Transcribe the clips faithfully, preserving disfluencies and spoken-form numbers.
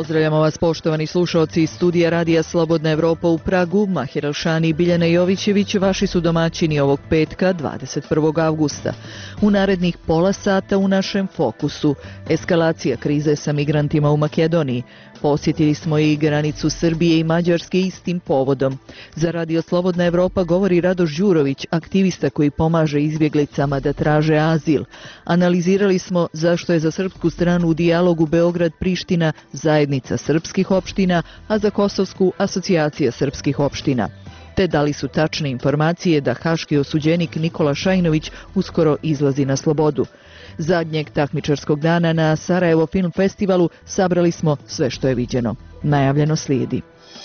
Pozdravljamo vas poštovani slušalci iz studija Radija Slobodna Evropa u Pragu. Mahir Elšani i Biljana Jovićević vaši su domaćini ovog petka dvadeset prvog avgusta. U narednih pola sata u našem fokusu eskalacija krize sa migrantima u Makedoniji. Posjetili smo i granicu Srbije i Mađarske istim povodom. Za Radio Slobodna Evropa govori Radoš Đurović, aktivista koji pomaže izbjeglicama da traže azil. Analizirali smo zašto je za srpsku stranu u dijalogu Beograd-Priština zajednica srpskih opština, a za kosovsku asocijacija srpskih opština. Te da li su tačne informacije da haški osuđenik Nikola Šajnović uskoro izlazi na slobodu. Zadnjeg takmičarskog dana na Sarajevo Film Festivalu sabrali smo sve što je viđeno. Najavljeno slijedi.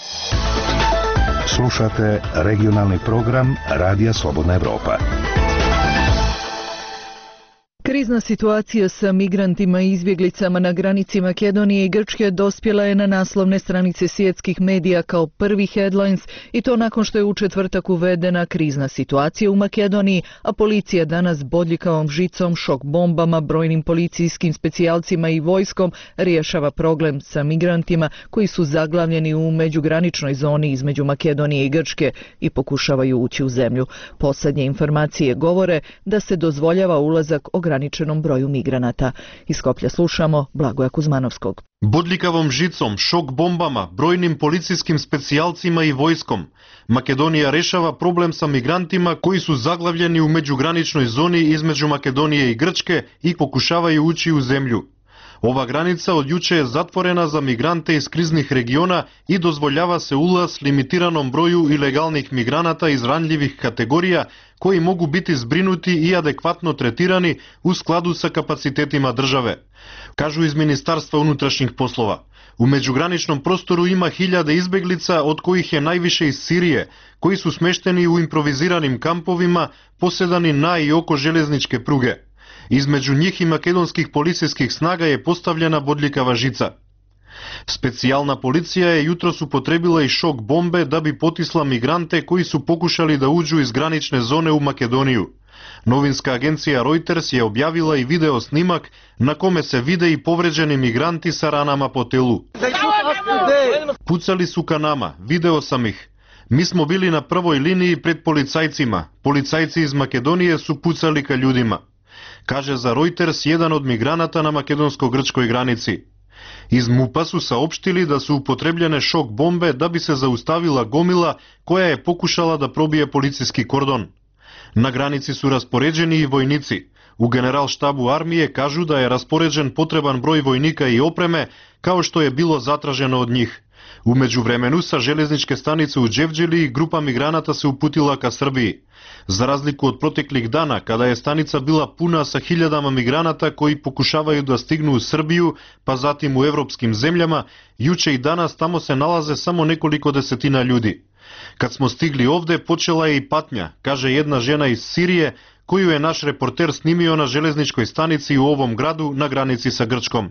Slušate regionalni program Radija Slobodna Evropa. Krizna situacija sa migrantima i izbjeglicama na granici Makedonije i Grčke dospjela je na naslovne stranice svjetskih medija kao prvi headlines i to nakon što je u četvrtak uvedena krizna situacija u Makedoniji, a policija danas bodljikavom žicom, šok bombama, brojnim policijskim specijalcima i vojskom rješava problem sa migrantima koji su zaglavljeni u međugraničnoj zoni između Makedonije i Grčke i pokušavaju ući u zemlju. Posljednje informacije govore da se dozvoljava ulazak ograničenom broju migranata. Iz Skoplja slušamo Blagoja Kuzmanovskog. Bodljikavom žicom, šok bombama, brojnim policijskim specijalcima i vojskom. Makedonija rešava problem sa migrantima koji su zaglavljeni u međugraničnoj zoni između Makedonije i Grčke i pokušavaju ući u zemlju. Ova granica od juče je zatvorena za migrante iz kriznih regiona i dozvoljava se ulaz limitiranom broju ilegalnih migranata iz ranjljivih kategorija koji mogu biti zbrinuti i adekvatno tretirani u skladu sa kapacitetima države, kažu iz Ministarstva unutrašnjih poslova. U međugraničnom prostoru ima hiljade izbeglica, od kojih je najviše iz Sirije, koji su smešteni u improviziranim kampovima posedani na i oko željezničke pruge. Između njih i makedonskih policijskih snaga je postavljena bodljikava žica. Specijalna policija je jutros upotrebila i šok bombe da bi potisla migrante koji su pokušali da uđu iz granične zone u Makedoniju. Novinska agencija Reuters je objavila i video snimak na kome se vide i povređeni migranti sa ranama po telu. Pucali su ka nama, video sam ih. Mi smo bili na prvoj liniji pred policajcima. Policajci iz Makedonije su pucali ka ljudima, kaže za Reuters jedan od migranata na makedonsko-grčkoj granici. Iz MUP-a su saopštili da su upotrebljene šok bombe da bi se zaustavila gomila koja je pokušala da probije policijski kordon. Na granici su raspoređeni i vojnici. U generalštabu armije kažu da je raspoređen potreban broj vojnika i opreme, kao što je bilo zatraženo od njih. U međuvremenu sa željezničke stanice u Đevđeliji grupa migranata se uputila ka Srbiji. Za razliku od proteklih dana, kada je stanica bila puna sa hiljadama migranata koji pokušavaju da stignu u Srbiju, pa zatim u evropskim zemljama, juče i danas tamo se nalaze samo nekoliko desetina ljudi. Kad smo stigli ovde, počela je i patnja, kaže jedna žena iz Sirije, koju je naš reporter snimio na železničkoj stanici u ovom gradu na granici sa Grčkom.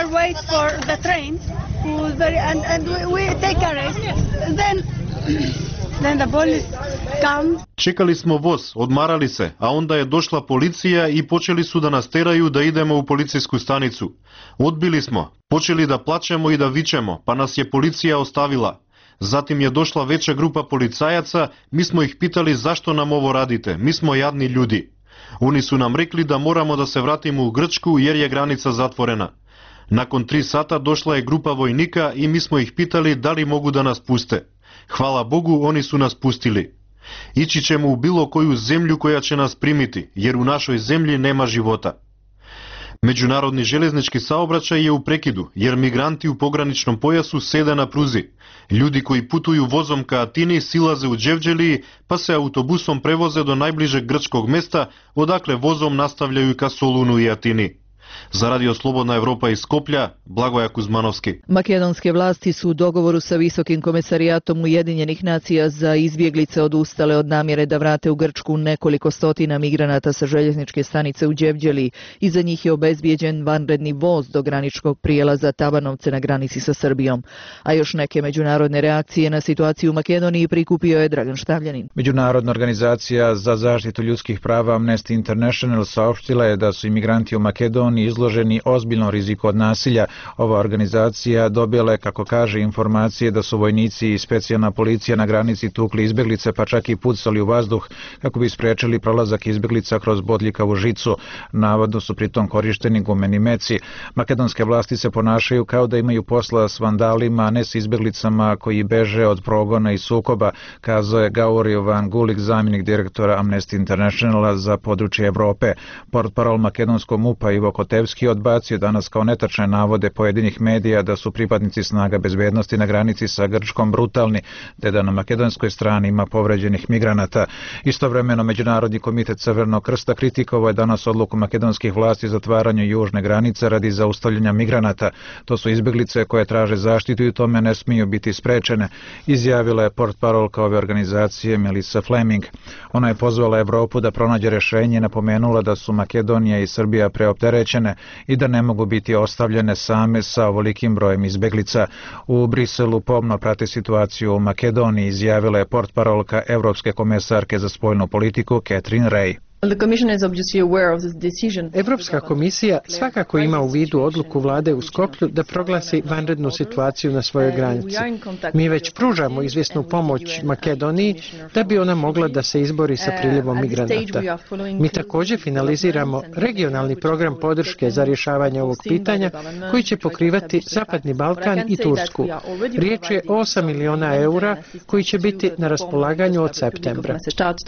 Čekali smo voz, odmarali se, a onda je došla policija i počeli su da nas teraju da idemo u policijsku stanicu. Odbili smo, počeli da plačemo i da vičemo, pa nas je policija ostavila. Zatim je došla veća grupa policajaca, mi smo ih pitali zašto nam ovo radite, mi smo jadni ljudi. Oni su nam rekli da moramo da se vratimo u Grčku jer je granica zatvorena. Nakon tri sata došla je grupa vojnika i mi smo ih pitali da li mogu da nas puste. Hvala Bogu, oni su nas pustili. Ići ćemo u bilo koju zemlju koja će nas primiti, jer u našoj zemlji nema života. Međunarodni željeznički saobraćaj je u prekidu, jer migranti u pograničnom pojasu sede na pruzi. Ljudi koji putuju vozom ka Atini silaze u Đevđeliji, pa se autobusom prevoze do najbližeg grčkog mesta, odakle vozom nastavljaju ka Solunu i Atini. Za Radio Slobodna Evropa iz Skoplja, Blagoja Kuzmanovski. Makedonske vlasti su u dogovoru sa Visokim komesarijatom Ujedinjenih nacija za izbjeglice odustale od namjere da vrate u Grčku nekoliko stotina migranata sa željezničke stanice u Đevđeliji. Iza njih je obezbijeđen vanredni voz do graničkog prijelaza Tabanovce na granici sa Srbijom. A još neke međunarodne reakcije na situaciju u Makedoniji prikupio je Dragan Štavljanin. Međunarodna organizacija za zaštitu ljudskih prava Amnesty International saopštila je da su imigranti u Makedoniji Makedoniji izloženi ozbiljnom riziku od nasilja. Ova organizacija dobila je, kako kaže, informacije da su vojnici i specijalna policija na granici tukli izbeglice, pa čak i pucali u vazduh kako bi spriječili prolazak izbeglica kroz bodljikavu žicu. Navodno su pritom korišteni gumeni meci. Makedonske vlasti se ponašaju kao da imaju posla s vandalima, a ne s izbeglicama koji beže od progona i sukoba, kazao je Gaurio Van Gulik, zamjenik direktora Amnesty Internationala za područje Evrope. Portparol makedonskog MUP-a Ivo Kotevski odbacio danas kao netačne navode pojedinih medija da su pripadnici snaga bezbednosti na granici sa Grčkom brutalni, te da na makedonskoj strani ima povređenih migranata. Istovremeno Međunarodni komitet Crvenog krsta kritikovao je danas odluku makedonskih vlasti za zatvaranju južne granice radi zaustavljanja migranata. To su izbeglice koje traže zaštitu i u tome ne smiju biti sprečene, izjavila je portparolka ove organizacije Melissa Fleming. Ona je pozvala Evropu da pronađe rješenje i napomenula da su Makedonija i Srbija preopterećene i da ne mogu biti ostavljene same sa ovolikim brojem izbeglica. U Briselu pomno prate situaciju u Makedoniji, izjavila je portparolka Evropske komesarke za spoljnu politiku Catherine Ray. Evropska komisija svakako ima u vidu odluku vlade u Skoplju da proglasi vanrednu situaciju na svojoj granici. Mi već pružamo izvjesnu pomoć Makedoniji da bi ona mogla da se izbori sa priljevom migranata. Mi također finaliziramo regionalni program podrške za rješavanje ovog pitanja koji će pokrivati Zapadni Balkan i Tursku. Riječ je o osam miliona eura koji će biti na raspolaganju od septembra.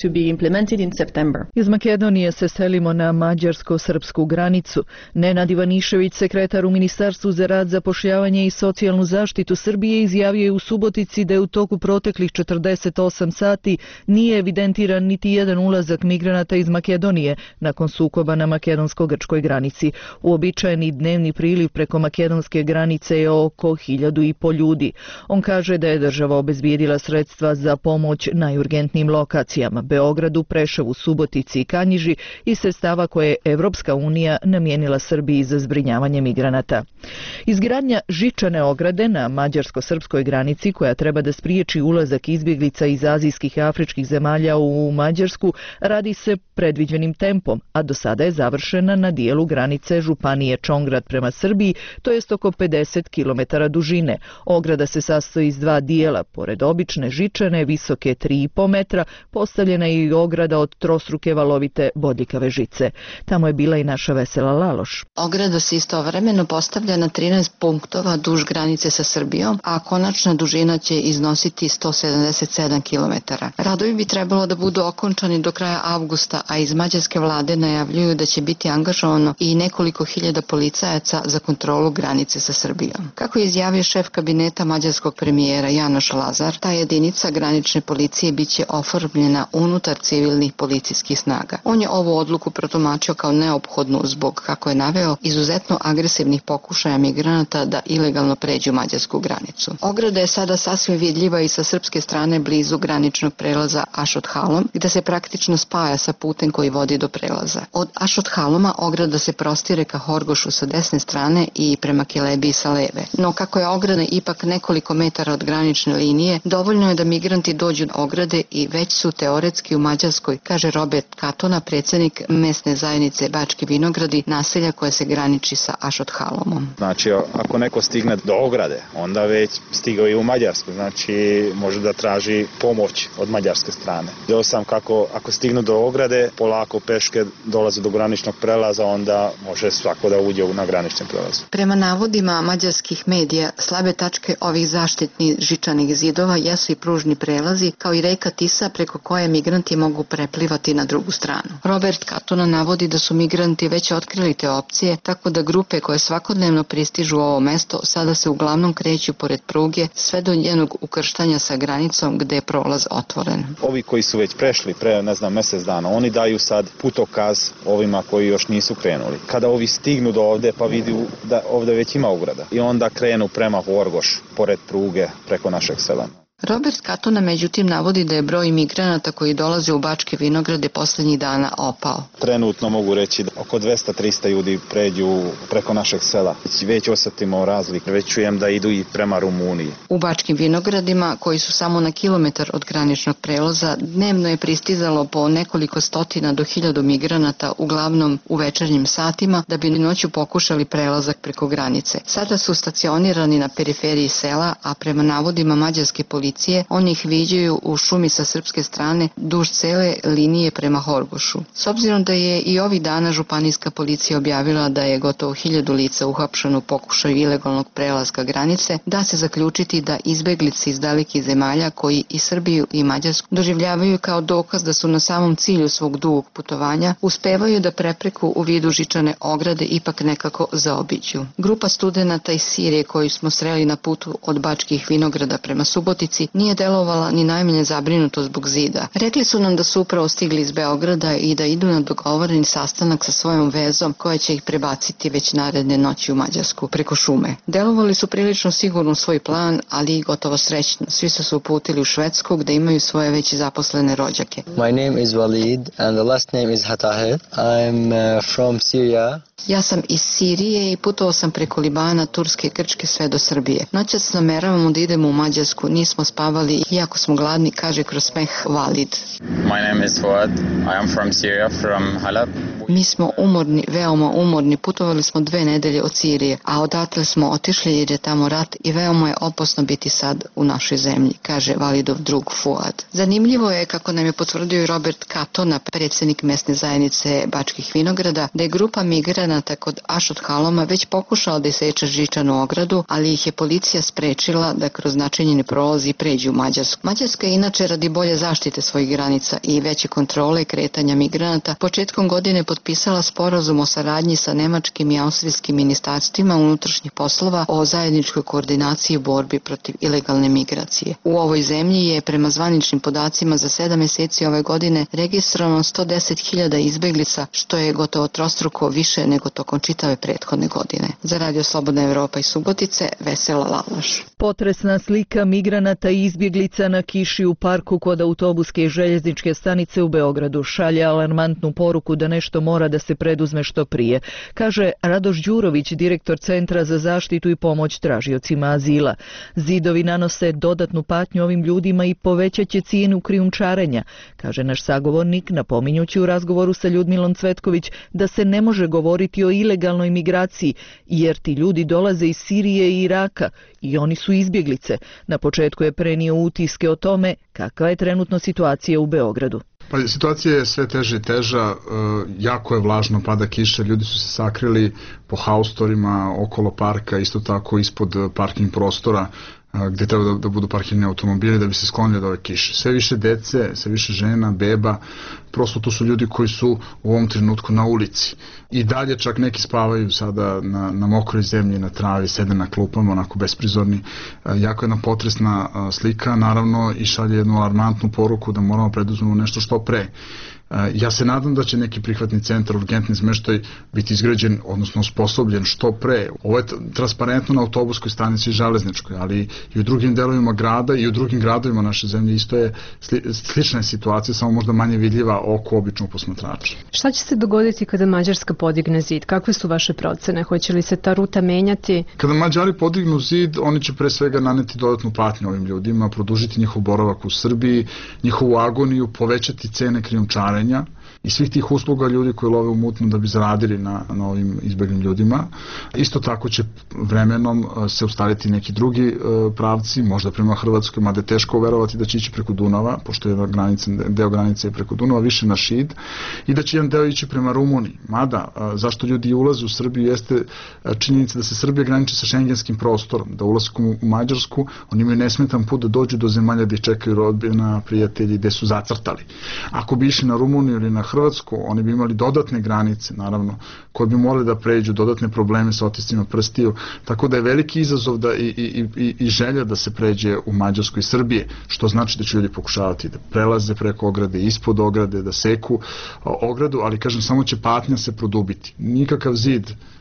Iz Makedonije se selimo na mađarsko-srpsku granicu. Nenad Ivanišević, sekretar u Ministarstvu za rad, zapošljavanje i socijalnu zaštitu Srbije, izjavio je u Subotici da je u toku proteklih četrdeset osam sati nije evidentiran niti jedan ulazak migranata iz Makedonije nakon sukoba na makedonsko-grčkoj granici. Uobičajeni dnevni priliv preko makedonske granice je oko hiljadu i po ljudi. On kaže da je država obezbijedila sredstva za pomoć najurgentnijim lokacijama: Beogradu, Preševu, Subotici i Kanjiži, i sredstava koje je Evropska unija namijenila Srbiji za zbrinjavanje migranata. Izgradnja žičane ograde na mađarsko-srpskoj granici, koja treba da spriječi ulazak izbjeglica iz azijskih i afričkih zemalja u Mađarsku, radi se predviđenim tempom, a do sada je završena na dijelu granice županije Čongrad prema Srbiji, to jest oko pedeset kilometara dužine. Ograda se sastoji iz dva dijela. Pored obične žičane, visoke tri i po metra, postavljena je i ograda od trostruke valovite bodljikave žice. Tamo je bila i naša Vesela Laloš. Ograda se istovremeno postavlja na trinaest punktova duž granice sa Srbijom, a konačna dužina će iznositi sto sedamdeset sedam kilometara. Radovi bi trebalo da budu okončani do kraja avgusta, a iz mađarske vlade najavljuju da će biti angažovano i nekoliko hiljada policajaca za kontrolu granice sa Srbijom. Kako je izjavio šef kabineta mađarskog premijera Janoš Lazar, ta jedinica granične policije biće oformljena unutar civilnih policijskih snaga. On je ovu odluku protumačio kao neophodnu zbog, kako je naveo, izuzetno agresivnih pokušaja migranata da ilegalno pređu mađarsku granicu. Ograda je sada sasvim vidljiva i sa srpske strane blizu graničnog prelaza Ašot-Halom, gde se praktično spaja sa putem koji vodi do prelaza. Od Ašot-Haloma ograda se prostire ka Horgošu sa desne strane i prema Kelebiji sa leve. No kako je ograda ipak nekoliko metara od granične linije, dovoljno je da migranti dođu do ograde i već su teoretski u Mađarskoj, kaže Robert Katona, predsjednik mesne zajednice Bački Vinogradi, naselja koje se graniči sa Ašot-Halomom. Znači, ako neko stigne do ograde, onda već stigao i u Mađarsku, znači može da traži pomoć od mađarske strane. Vidio sam kako ako stignu do ograde, polako peške dolaze do graničnog prelaza, onda može svako da uđe na granični prelaz. Prema navodima mađarskih medija, slabe tačke ovih zaštitnih žičanih zidova jesu i pružni prelazi, kao i reka Tisa preko koje migranti mogu preplivati na drugu stranu. Robert Katona navodi da su migranti već otkrili te opcije, tako da grupe koje svakodnevno pristižu u ovo mesto sada se uglavnom kreću pored pruge sve do njenog ukrštanja sa granicom gde je prolaz otvoren. Ovi koji su već prešli pre, ne znam, mjesec dana, oni daju sad putokaz ovima koji još nisu krenuli. Kada ovi stignu do ovde pa vidi da ovde već ima ograda i onda krenu prema Horgoš, pored pruge, preko našeg sela. Robert Katona međutim navodi da je broj migranata koji dolaze u Bačke Vinograde posljednjih dana opao. Trenutno mogu reći da oko dvesta do trista ljudi pređu preko našeg sela. Već osjetimo razliku, već čujem da idu i prema Rumuniji. U Bačkim Vinogradima, koji su samo na kilometar od graničnog prelaza, dnevno je pristizalo po nekoliko stotina do hiljadu migranata, uglavnom u večernjim satima, da bi noću pokušali prelazak preko granice. Sada su stacionirani na periferiji sela, a prema navodima mađarske policije, oni ih viđaju u šumi sa srpske strane duž cele linije prema Horgošu. S obzirom da je i ovih dana županijska policija objavila da je gotovo hiljadu lica uhapšeno u pokušaju ilegalnog prelaska granice, da se zaključiti da izbeglice iz dalekih zemalja koji i Srbiju i Mađarsku doživljavaju kao dokaz da su na samom cilju svog dugog putovanja, uspevaju da prepreku u vidu žičane ograde ipak nekako zaobiđu. Grupa studenata iz Sirije koju smo sreli na putu od Bačkih Vinograda prema Subotici nije delovala ni najmanje zabrinuto zbog zida. Rekli su nam da su upravo stigli iz Beograda i da idu na dogovoreni sastanak sa svojom vezom koja će ih prebaciti već naredne noći u Mađarsku preko šume. Delovali su prilično sigurno svoj plan, ali i gotovo srećno. Svi su se uputili u Švedsku gde imaju svoje već zaposlene rođake. My name is Walid and the last name is Hatahed. I'm uh, from Syria. Ja sam iz Sirije i putovao sam preko Libana, Turske, Grčke sve do Srbije. Noćas nameravamo da idemo u Mađarsku, nismo spavali, iako smo gladni, kaže kroz smeh Walid. My name is Fuad. I am from Syria, from Halab. Mi smo umorni, veoma umorni, putovali smo dve nedelje od Sirije, a odatle smo otišli jer je tamo rat i veoma je opasno biti sad u našoj zemlji, kaže Walidov drug Fuad. Zanimljivo je, kako nam je potvrdio i Robert Katona, predsjednik mesne zajednice Bačkih Vinograda, da je grupa migranata kod Ašot Haloma već pokušala da iseče žičanu ogradu, ali ih je policija sprečila da kroz načinjeni prolazi pređu u Mađarsku. Mađarska je inače radi bolje zaštite svojih granica i veće kontrole kretanja migranata početkom godine potpisala sporazum o saradnji sa nemačkim i austrijskim ministarstvima unutrašnjih poslova o zajedničkoj koordinaciji u borbi protiv ilegalne migracije. U ovoj zemlji je prema zvaničnim podacima za sedam mjeseci ove godine registrovano sto deset hiljada izbeglica, što je gotovo trostruko više nego tokom čitave prethodne godine. Za Radio Slobodna Evropa iz Subotice, Vesela Lalaš. Potresna slika migranata i izbjeglica na kiši u parku kod autobuske i željezničke stanice u Beogradu šalje alarmantnu poruku da nešto mora da se preduzme što prije, kaže Radoš Đurović, direktor Centra za zaštitu i pomoć tražiocima azila. Zidovi nanose dodatnu patnju ovim ljudima i povećat će cijenu krijumčarenja, kaže naš sagovornik, napominjući u razgovoru sa Ljudmilom Cvetković da se ne može govoriti o ilegalnoj migraciji, jer ti ljudi dolaze iz Sirije i Iraka i oni su izbjeglice. Na početku je prenio utiske o tome kakva je trenutno situacija u Beogradu. Pa, situacija je sve teža i teža, jako je vlažno, pada kiša, ljudi su se sakrili po haustorima okolo parka, isto tako ispod parking prostora gdje treba da, da budu parkirani automobili da bi se sklonili od ove kiše. Sve više dece, sve više žena, beba, prosto to su ljudi koji su u ovom trenutku na ulici. I dalje čak neki spavaju sada na, na mokroj zemlji, na travi, sede na klupama, onako besprizorni. Jako jedna potresna slika, naravno, i šalje jednu alarmantnu poruku da moramo preduzmemo nešto što pre. Ja se nadam da će neki prihvatni centar, urgentni smeštaj biti izgrađen, odnosno osposobljen što pre. Ovo je transparentno na autobuskoj stanici i železničkoj, ali i u drugim delovima grada i u drugim gradovima naše zemlje isto je slična je situacija, samo možda manje vidljiva oko običnog posmatrača. Šta će se dogoditi kada Mađarska podigne zid? Kakve su vaše procene? Hoće li se ta ruta menjati? Kada Mađari podignu zid, oni će pre svega naneti dodatnu patnju ovim ljudima, produžiti njihov boravak u Srbiji, njihovu agoniju, povećati cene krijumčarenja i svih tih usluga ljudi koji love u mutnom da bi zaradili na, na ovim izbeglim ljudima. Isto tako će vremenom se ustaliti neki drugi uh, pravci, možda prema Hrvatskoj, mada je teško verovati da će ići preko Dunava, pošto je granica, deo granice je preko Dunava, više na Šid, i da će jedan deo ići prema Rumuniji. Mada, uh, zašto ljudi ulaze u Srbiju jeste činjenica da se Srbija graniči sa šengenskim prostorom, da ulaskom u Mađarsku oni imaju nesmetan put da dođu do zemalja gdje čekaju rodbina, prijatelji, gdje su zacrtali. Ako bi išli na Rumuniju ili na Hrvatsku, oni bi imali dodatne granice, naravno, koje bi morali da pređu, dodatne probleme sa otiscima prstiju, tako da je veliki izazov da i, i, i, i želja da se pređe u Mađarsku i Srbije, što znači da će ljudi pokušavati da prelaze preko ograde, ispod ograde, da seku ogradu, ali kažem, samo će patnja se produbiti. Nikakav zid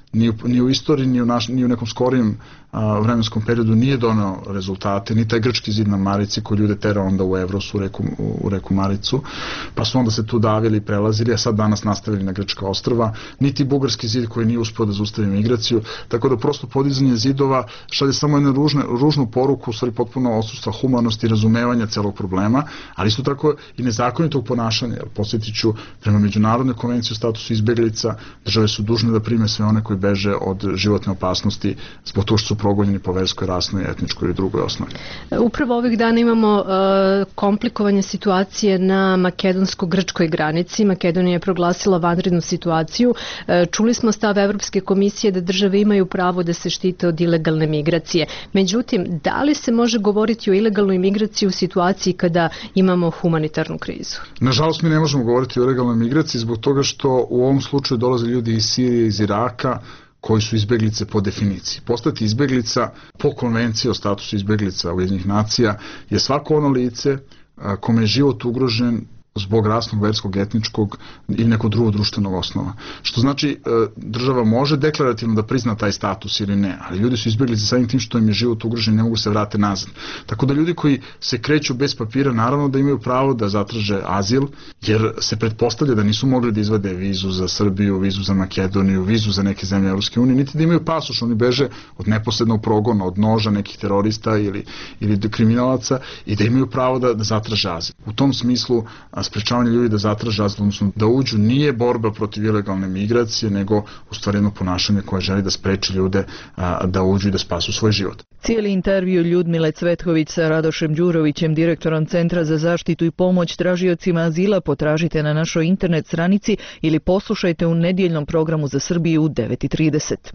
ni u, ni u istoriji, ni u, naš, ni u nekom skorijem a, vremenskom periodu nije doneo rezultate, ni taj grčki zid na Marici koji ljude tera onda u Evros, u reku, u reku Maricu, pa su onda se tu davili i prelazili, a sad danas nastavili na grčka ostrva, niti bugarski zid koji nije uspio da zaustavi migraciju, tako da prosto podizanje zidova šalje samo jednu ružne, ružnu poruku, u stvari potpuno odsustva humanosti i razumevanja celog problema, ali isto tako i nezakonitog ponašanja, jer podsjetit ću, prema Međunarodnoj konvenciji o statusu izbeglica, države su dužne da prime sve one koji beže od životne opasnosti zbog toga što su progonjeni po verskoj, rasnoj, etničkoj i drugoj osnovi. Upravo ovih dana imamo uh, komplikovanje situacije na makedonsko-grčkoj granici. Makedonija je proglasila vanrednu situaciju. Uh, čuli smo stav Evropske komisije da države imaju pravo da se štite od ilegalne migracije. Međutim, da li se može govoriti o ilegalnoj migraciji u situaciji kada imamo humanitarnu krizu? Nažalost, mi ne možemo govoriti o ilegalnoj migraciji zbog toga što u ovom slučaju dolaze ljudi iz Sirije, iz Iraka, koji su izbeglice po definiciji. Postati izbeglica po konvenciji o statusu izbeglica Ujedinjenih nacija je svako ono lice kome je život ugrožen zbog rasnog, verskog, etničkog ili nekog drugog društvenog osnova. Što znači država može deklarativno da prizna taj status ili ne, ali ljudi su izbjegli za samim tim što im je život ugrožen i ne mogu se vrate nazad. Tako da ljudi koji se kreću bez papira naravno da imaju pravo da zatraže azil, jer se pretpostavlja da nisu mogli da izvade vizu za Srbiju, vizu za Makedoniju, vizu za neke zemlje Evropske unije, niti da imaju pasoš, oni beže od neposrednog progona, od noža nekih terorista ili, ili kriminalaca i da imaju pravo da, da zatraže azil. U tom smislu sprečavanje ljudi da zatraže azil, odnosno da uđu, nije borba protiv ilegalne migracije, nego u stvari jedno ponašanje koje želi da spreči ljude a, da uđu i da spasu svoj život. Cijeli intervju Ljudmile Cvetković sa Radošem Đurovićem, direktorom Centra za zaštitu i pomoć tražiocima azila, potražite na našoj internet stranici ili poslušajte u nedjeljnom programu za Srbiju u devet i trideset.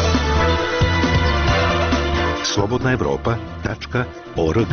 slobodna evropa tačka org.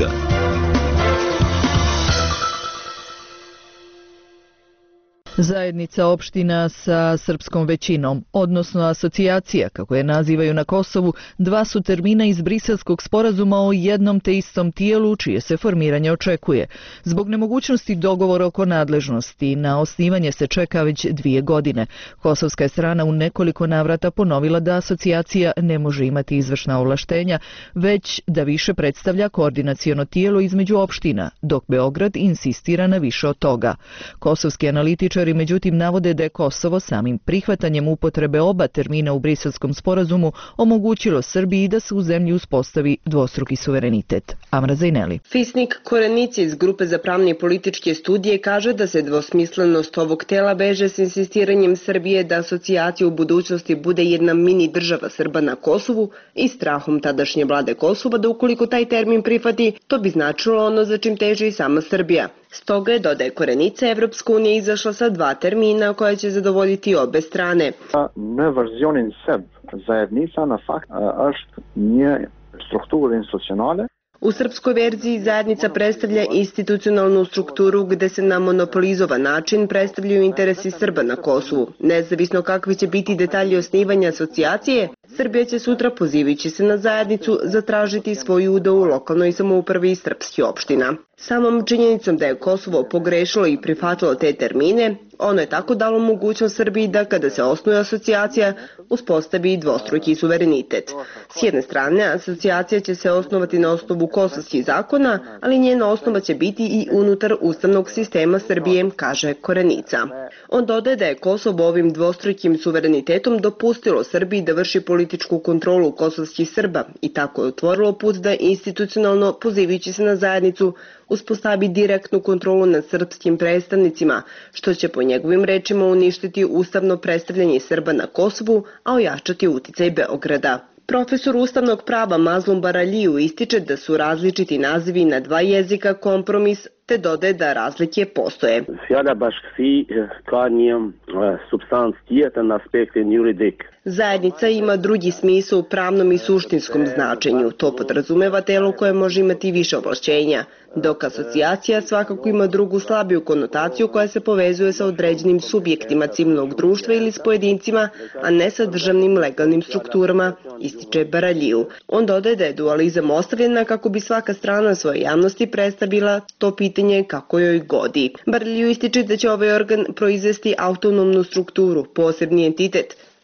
Zajednica opština sa srpskom većinom, odnosno asocijacija, kako je nazivaju na Kosovu, dva su termina iz Briselskog sporazuma o jednom te istom tijelu čije se formiranje očekuje. Zbog nemogućnosti dogovora oko nadležnosti, na osnivanje se čeka već dvije godine. Kosovska je strana u nekoliko navrata ponovila da asocijacija ne može imati izvršna ovlaštenja, već da više predstavlja koordinaciono tijelo između opština, dok Beograd insistira na više od toga. Kosovski analitičari međutim navode da je Kosovo samim prihvatanjem upotrebe oba termina u Briselskom sporazumu omogućilo Srbiji da se u zemlji uspostavi dvostruki suverenitet. Amra Zajneli. Fisnik Korenici iz Grupe za pravne i političke studije kaže da se dvosmislenost ovog tela veže s insistiranjem Srbije da asocijacija u budućnosti bude jedna mini država Srba na Kosovu i strahom tadašnje vlade Kosova da ukoliko taj termin prihvati, to bi značilo ono za čim teži i sama Srbija. Stoga je, dodaje Korenica, Evropska unija izašla sa dva termina koja će zadovoljiti obe strane. Në verzionin serb, zajednica na fakt është një strukturë institucionale. U srpskoj verziji zajednica predstavlja institucionalnu strukturu gde se na monopolizovan način predstavljaju interesi Srba na Kosovu. Nezavisno kakvi će biti detalji osnivanja asocijacije, Srbija će sutra, pozivajući se na zajednicu, zatražiti svoj udeo u lokalnoj samoupravi srpskih opština. Samom činjenicom da je Kosovo pogrešilo i prihvatilo te termine, ono je tako dalo mogućnost Srbiji da kada se osnuje asocijacija, uspostavi dvostruki suverenitet. S jedne strane, asocijacija će se osnovati na osnovu kosovskih zakona, ali njena osnova će biti i unutar ustavnog sistema Srbije, kaže Korenica. On dodaje da je Kosovo ovim dvostrukim suverenitetom dopustilo Srbiji da vrši političku kontrolu kosovskih Srba i tako je otvorilo put da institucionalno, pozivajući se na zajednicu, uspostavi direktnu kontrolu nad srpskim predstavnicima, što će po njegovim rečima uništiti ustavno predstavljanje Srba na Kosovu, a ojačati uticaj Beograda. Profesor ustavnog prava Mazlum Baraliju ističe da su različiti nazivi na dva jezika kompromis, te dodaje da razlike postoje. Fjala bashkësi ka një supstancë tjetër në aspektin juridik. Zajednica ima drugi smisao u pravnom i suštinskom značenju. To podrazumeva telo koje može imati više ovlašćenja, dok asocijacija svakako ima drugu slabiju konotaciju koja se povezuje sa određenim subjektima civilnog društva ili s pojedincima, a ne sa državnim legalnim strukturama, ističe Baraliju. On dodaje da je dualizam ostavljena kako bi svaka strana svoje javnosti predstavila to pitanje kako joj godi. Baraliju ističe da će ovaj organ proizvesti autonomnu strukturu, posebni entitet,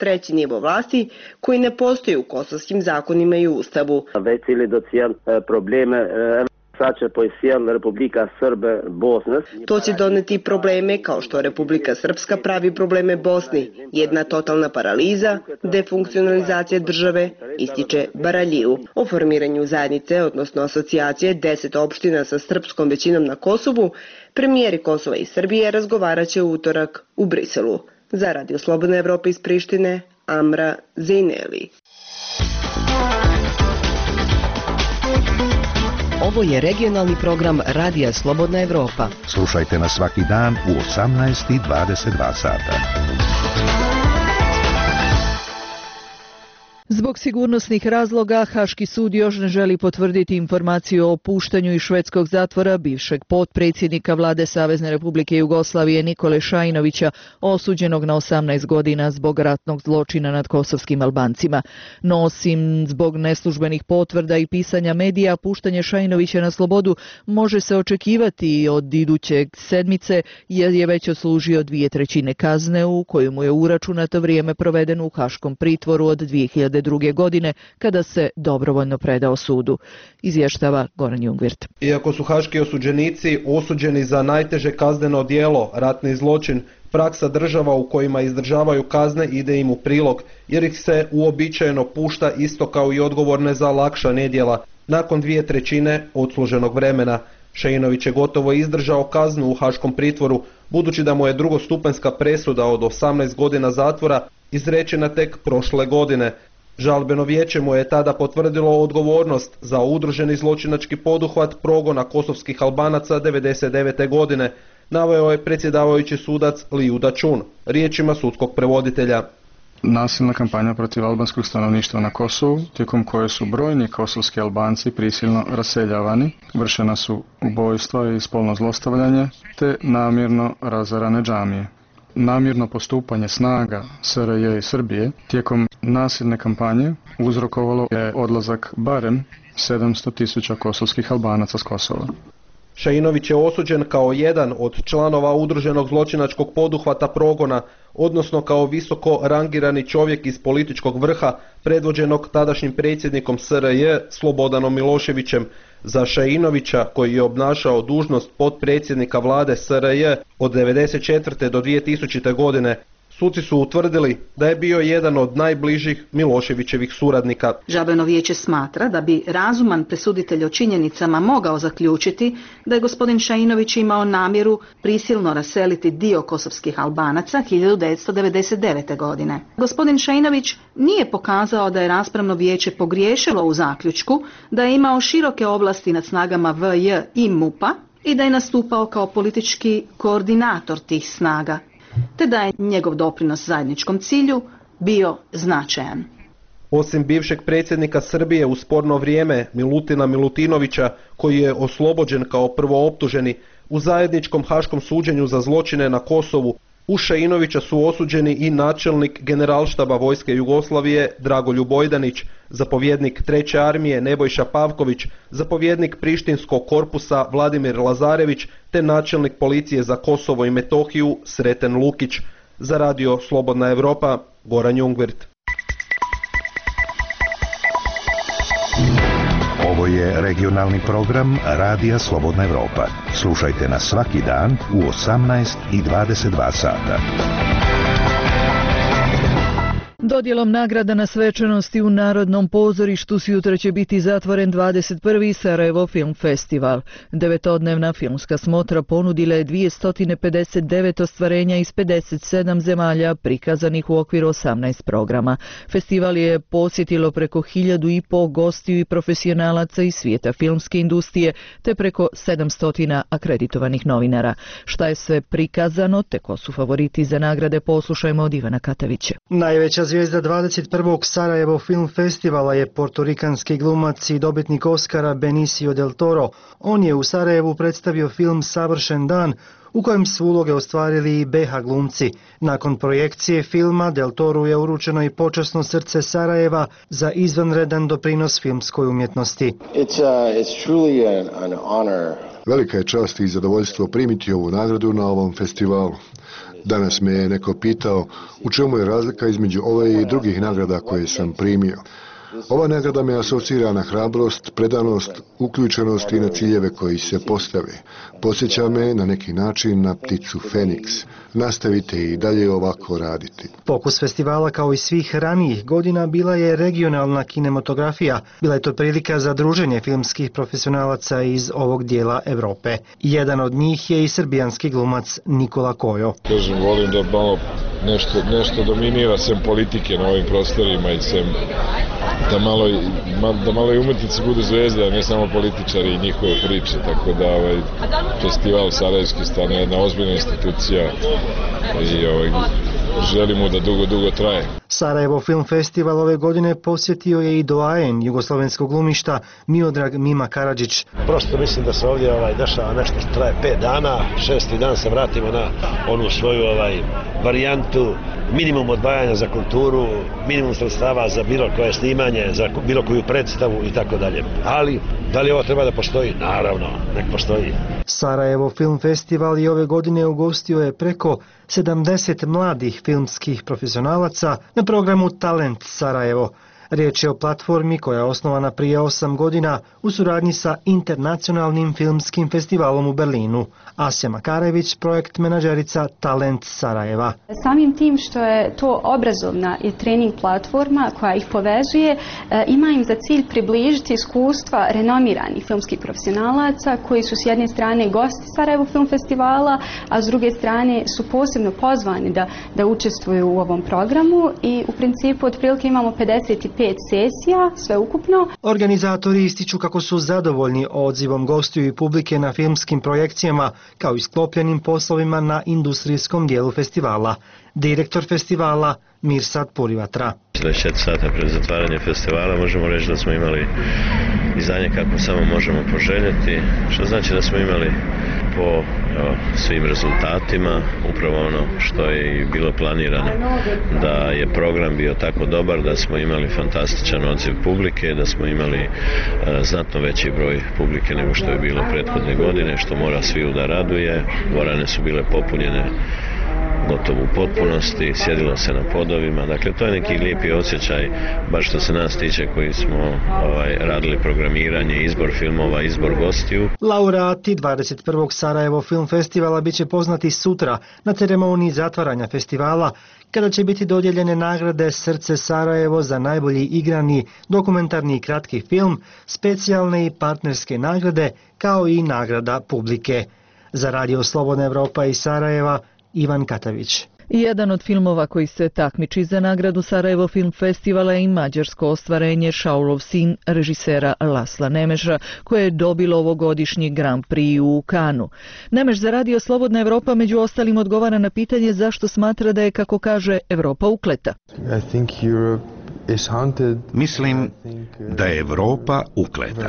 treći nivo vlasti koji ne postoji u kosovskim zakonima i ustavu. To će doneti probleme kao što Republika Srpska pravi probleme Bosni. Jedna totalna paraliza, defunkcionalizacija države, ističe Baraliju. O formiranju zajednice, odnosno asocijacije deset opština sa srpskom većinom na Kosovu, premijeri Kosova i Srbije razgovarat će u utorak u Briselu. Za Radio Slobodna Evropa iz Prištine, Amra Zejneli. Ovo je regionalni program Radija Slobodna Evropa. Slušajte nas svaki dan u osamnaest i dvadeset dva sata. Zbog sigurnosnih razloga, Haški sud još ne želi potvrditi informaciju o puštanju iz švedskog zatvora bivšeg potpredsjednika vlade Savezne Republike Jugoslavije Nikole Šajinovića, osuđenog na osamnaest godina zbog ratnog zločina nad kosovskim Albancima. No, osim zbog neslužbenih potvrda i pisanja medija, puštanje Šajinovića na slobodu može se očekivati i od idućeg sedmice, jer je već odslužio dvije trećine kazne u koju mu je uračunato vrijeme provedeno u haškom pritvoru od dvije hiljade druge godine, kada se dobrovoljno predao sudu. Izvještava Goran Jungvirt. Iako su haški osuđenici osuđeni za najteže kazneno djelo, ratni zločin, praksa država u kojima izdržavaju kazne ide im u prilog, jer ih se uobičajeno pušta isto kao i odgovorne za lakša nedjela, nakon dvije trećine odsluženog vremena. Šajinović je gotovo izdržao kaznu u haškom pritvoru, budući da mu je drugostupanjska presuda od osamnaest godina zatvora izrečena tek prošle godine. Žalbeno vijeće mu je tada potvrdilo odgovornost za udruženi zločinački poduhvat progona kosovskih Albanaca devedeset devete godine, naveo je predsjedavajući sudac Liju Dačun, riječima sudskog prevoditelja. Nasilna kampanja protiv albanskog stanovništva na Kosovu, tijekom koje su brojni kosovski Albanci prisilno raseljavani, vršena su ubojstva i spolno zlostavljanje, te namjerno razarane džamije. Namjerno postupanje snaga S R J i Srbije tijekom nasilne kampanje uzrokovalo je odlazak barem sedamsto tisuća kosovskih Albanaca s Kosova. Šajinović je osuđen kao jedan od članova udruženog zločinačkog poduhvata progona, odnosno kao visoko rangirani čovjek iz političkog vrha predvođenog tadašnjim predsjednikom S R J Slobodanom Miloševićem. Za Šajinovića, koji je obnašao dužnost potpredsjednika vlade S R J od devedeset četvrte do dvije tisućite godine, suci su utvrdili da je bio jedan od najbližih Miloševićevih suradnika. Žalbeno vijeće smatra da bi razuman presuditelj o činjenicama mogao zaključiti da je gospodin Šajinović imao namjeru prisilno raseliti dio kosovskih Albanaca hiljadu devetsto devedeset devete. godine. Gospodin Šajinović nije pokazao da je raspravno vijeće pogriješilo u zaključku da je imao široke ovlasti nad snagama V J i MUP-a i da je nastupao kao politički koordinator tih snaga, te da je njegov doprinos zajedničkom cilju bio značajan. Osim bivšeg predsjednika Srbije u sporno vrijeme Milutina Milutinovića, koji je oslobođen kao prvooptuženi, u zajedničkom haškom suđenju za zločine na Kosovu, u Šajinovića su osuđeni i načelnik generalštaba vojske Jugoslavije Dragoljub Bojdanić, zapovjednik treće armije Nebojša Pavković, zapovjednik Prištinskog korpusa Vladimir Lazarević te načelnik policije za Kosovo i Metohiju Sreten Lukić. Za Radio Slobodna Evropa, Goran Jungvirt. Ovo je regionalni program Radija Slobodna Evropa. Slušajte nas svaki dan u osamnaest i dvadeset dva sata. Dodjelom nagrada na svečanosti u Narodnom pozorištu sutra će biti zatvoren dvadeset prvi Sarajevo Film Festival. Devetodnevna filmska smotra ponudila je dvjesto pedeset devet ostvarenja iz pedeset sedam zemalja prikazanih u okviru osamnaest programa. Festival je posjetilo preko hiljadu i po gostiju i profesionalaca iz svijeta filmske industrije te preko sedamsto akreditovanih novinara. Šta je sve prikazano te ko su favoriti za nagrade, poslušajmo od Ivana Katavića. Najveća zvijezda dvadeset prvog Sarajevo Film Festivala je portorikanski glumac i dobitnik Oscara Benicio del Toro. On je u Sarajevu predstavio film Savršen dan, u kojem su uloge ostvarili i B H glumci. Nakon projekcije filma Del Toru je uručeno i počasno srce Sarajeva za izvanredan doprinos filmskoj umjetnosti. It's, uh, it's truly an, an honor Velika je čast i zadovoljstvo primiti ovu nagradu na ovom festivalu. Danas me je neko pitao u čemu je razlika između ove i drugih nagrada koje sam primio. Ova nagrada me asocira na hrabrost, predanost, uključenost i na ciljeve koji se postave. Podsjeća me na neki način na pticu Feniks. Nastavite i dalje ovako raditi. Fokus festivala kao i svih ranijih godina bila je regionalna kinematografija. Bila je to prilika za druženje filmskih profesionalaca iz ovog dijela Evrope. Jedan od njih je i srbijanski glumac Nikola Kojo. Kažem, volim da malo nešto, nešto dominira sem politike na ovim prostorima i sem da malo, da malo i umetnici budu zvezde, a ne samo političari i njihove priče. Tako da ovaj festival Sarajevski stane jedna ozbiljna institucija i ovaj, želimo da dugo, dugo traje. Sarajevo Film Festival ove godine posjetio je i doajen jugoslovenskog glumišta Miodrag Mima Karadžić. Prosto mislim da se ovdje ovaj, dešava nešto što traje pet dana, šesti dan se vratimo na onu svoju ovaj, varijantu, minimum odvajanja za kulturu, minimum sredstava za bilo koje snimanje, za bilo koju predstavu i tako dalje. Ali, da li ovo treba da postoji? Naravno, nek postoji. Sarajevo Film Festival i ove godine ugostio je preko sedamdeset mladih filmskih profesionalaca na programu Talent Sarajevo. Riječ je o platformi koja je osnovana prije osam godina u suradnji sa Internacionalnim filmskim festivalom u Berlinu. Asja Makarević, projekt menadžerica Talent Sarajeva. Samim tim što je to obrazovna i trening platforma koja ih povezuje, ima im za cilj približiti iskustva renomiranih filmskih profesionalaca koji su s jedne strane gosti Sarajevo Film Festivala, a s druge strane su posebno pozvani da, da učestvuju u ovom programu i u principu otprilike imamo pedeset pet sesija, sve ukupno. Organizatori ističu kako su zadovoljni odzivom gostiju i publike na filmskim projekcijama, kao i sklopljenim poslovima na industrijskom dijelu festivala. Direktor festivala Mirsad Purivatra. Sljedeće četiri sata pred zatvaranje festivala možemo reći da smo imali izdanje kako samo možemo poželjeti, što znači da smo imali po evo, svim rezultatima upravo ono što je i bilo planirano, da je program bio tako dobar da smo imali fantastičan odziv publike, da smo imali e, znatno veći broj publike nego što je bilo prethodne godine, što mora sviju da raduje. Dvorane su bile popunjene gotovo u potpunosti, sjedilo se na podovima, dakle to je neki lijepi osjećaj, baš što se nas tiče koji smo ovaj, radili programiranje, izbor filmova, izbor gostiju. Laureati dvadeset prvog Sarajevo Film Festivala bit će poznati sutra na ceremoniji zatvaranja festivala, kada će biti dodijeljene nagrade Srce Sarajevo za najbolji igrani dokumentarni i kratki film, specijalne i partnerske nagrade, kao i nagrada publike. Za Radio Slobodna Evropa iz Sarajeva, Ivan Katavić. Jedan od filmova koji se takmiči za nagradu Sarajevo Film Festivala je i mađarsko ostvarenje Šaulov sin režisera Lasla Nemeša, koje je dobilo ovogodišnji Grand Prix u Kanu. Nemeš za Radio Slobodna Evropa među ostalim odgovara na pitanje zašto smatra da je, kako kaže, Evropa ukleta. I think Europe is haunted. Mislim da je Evropa ukleta.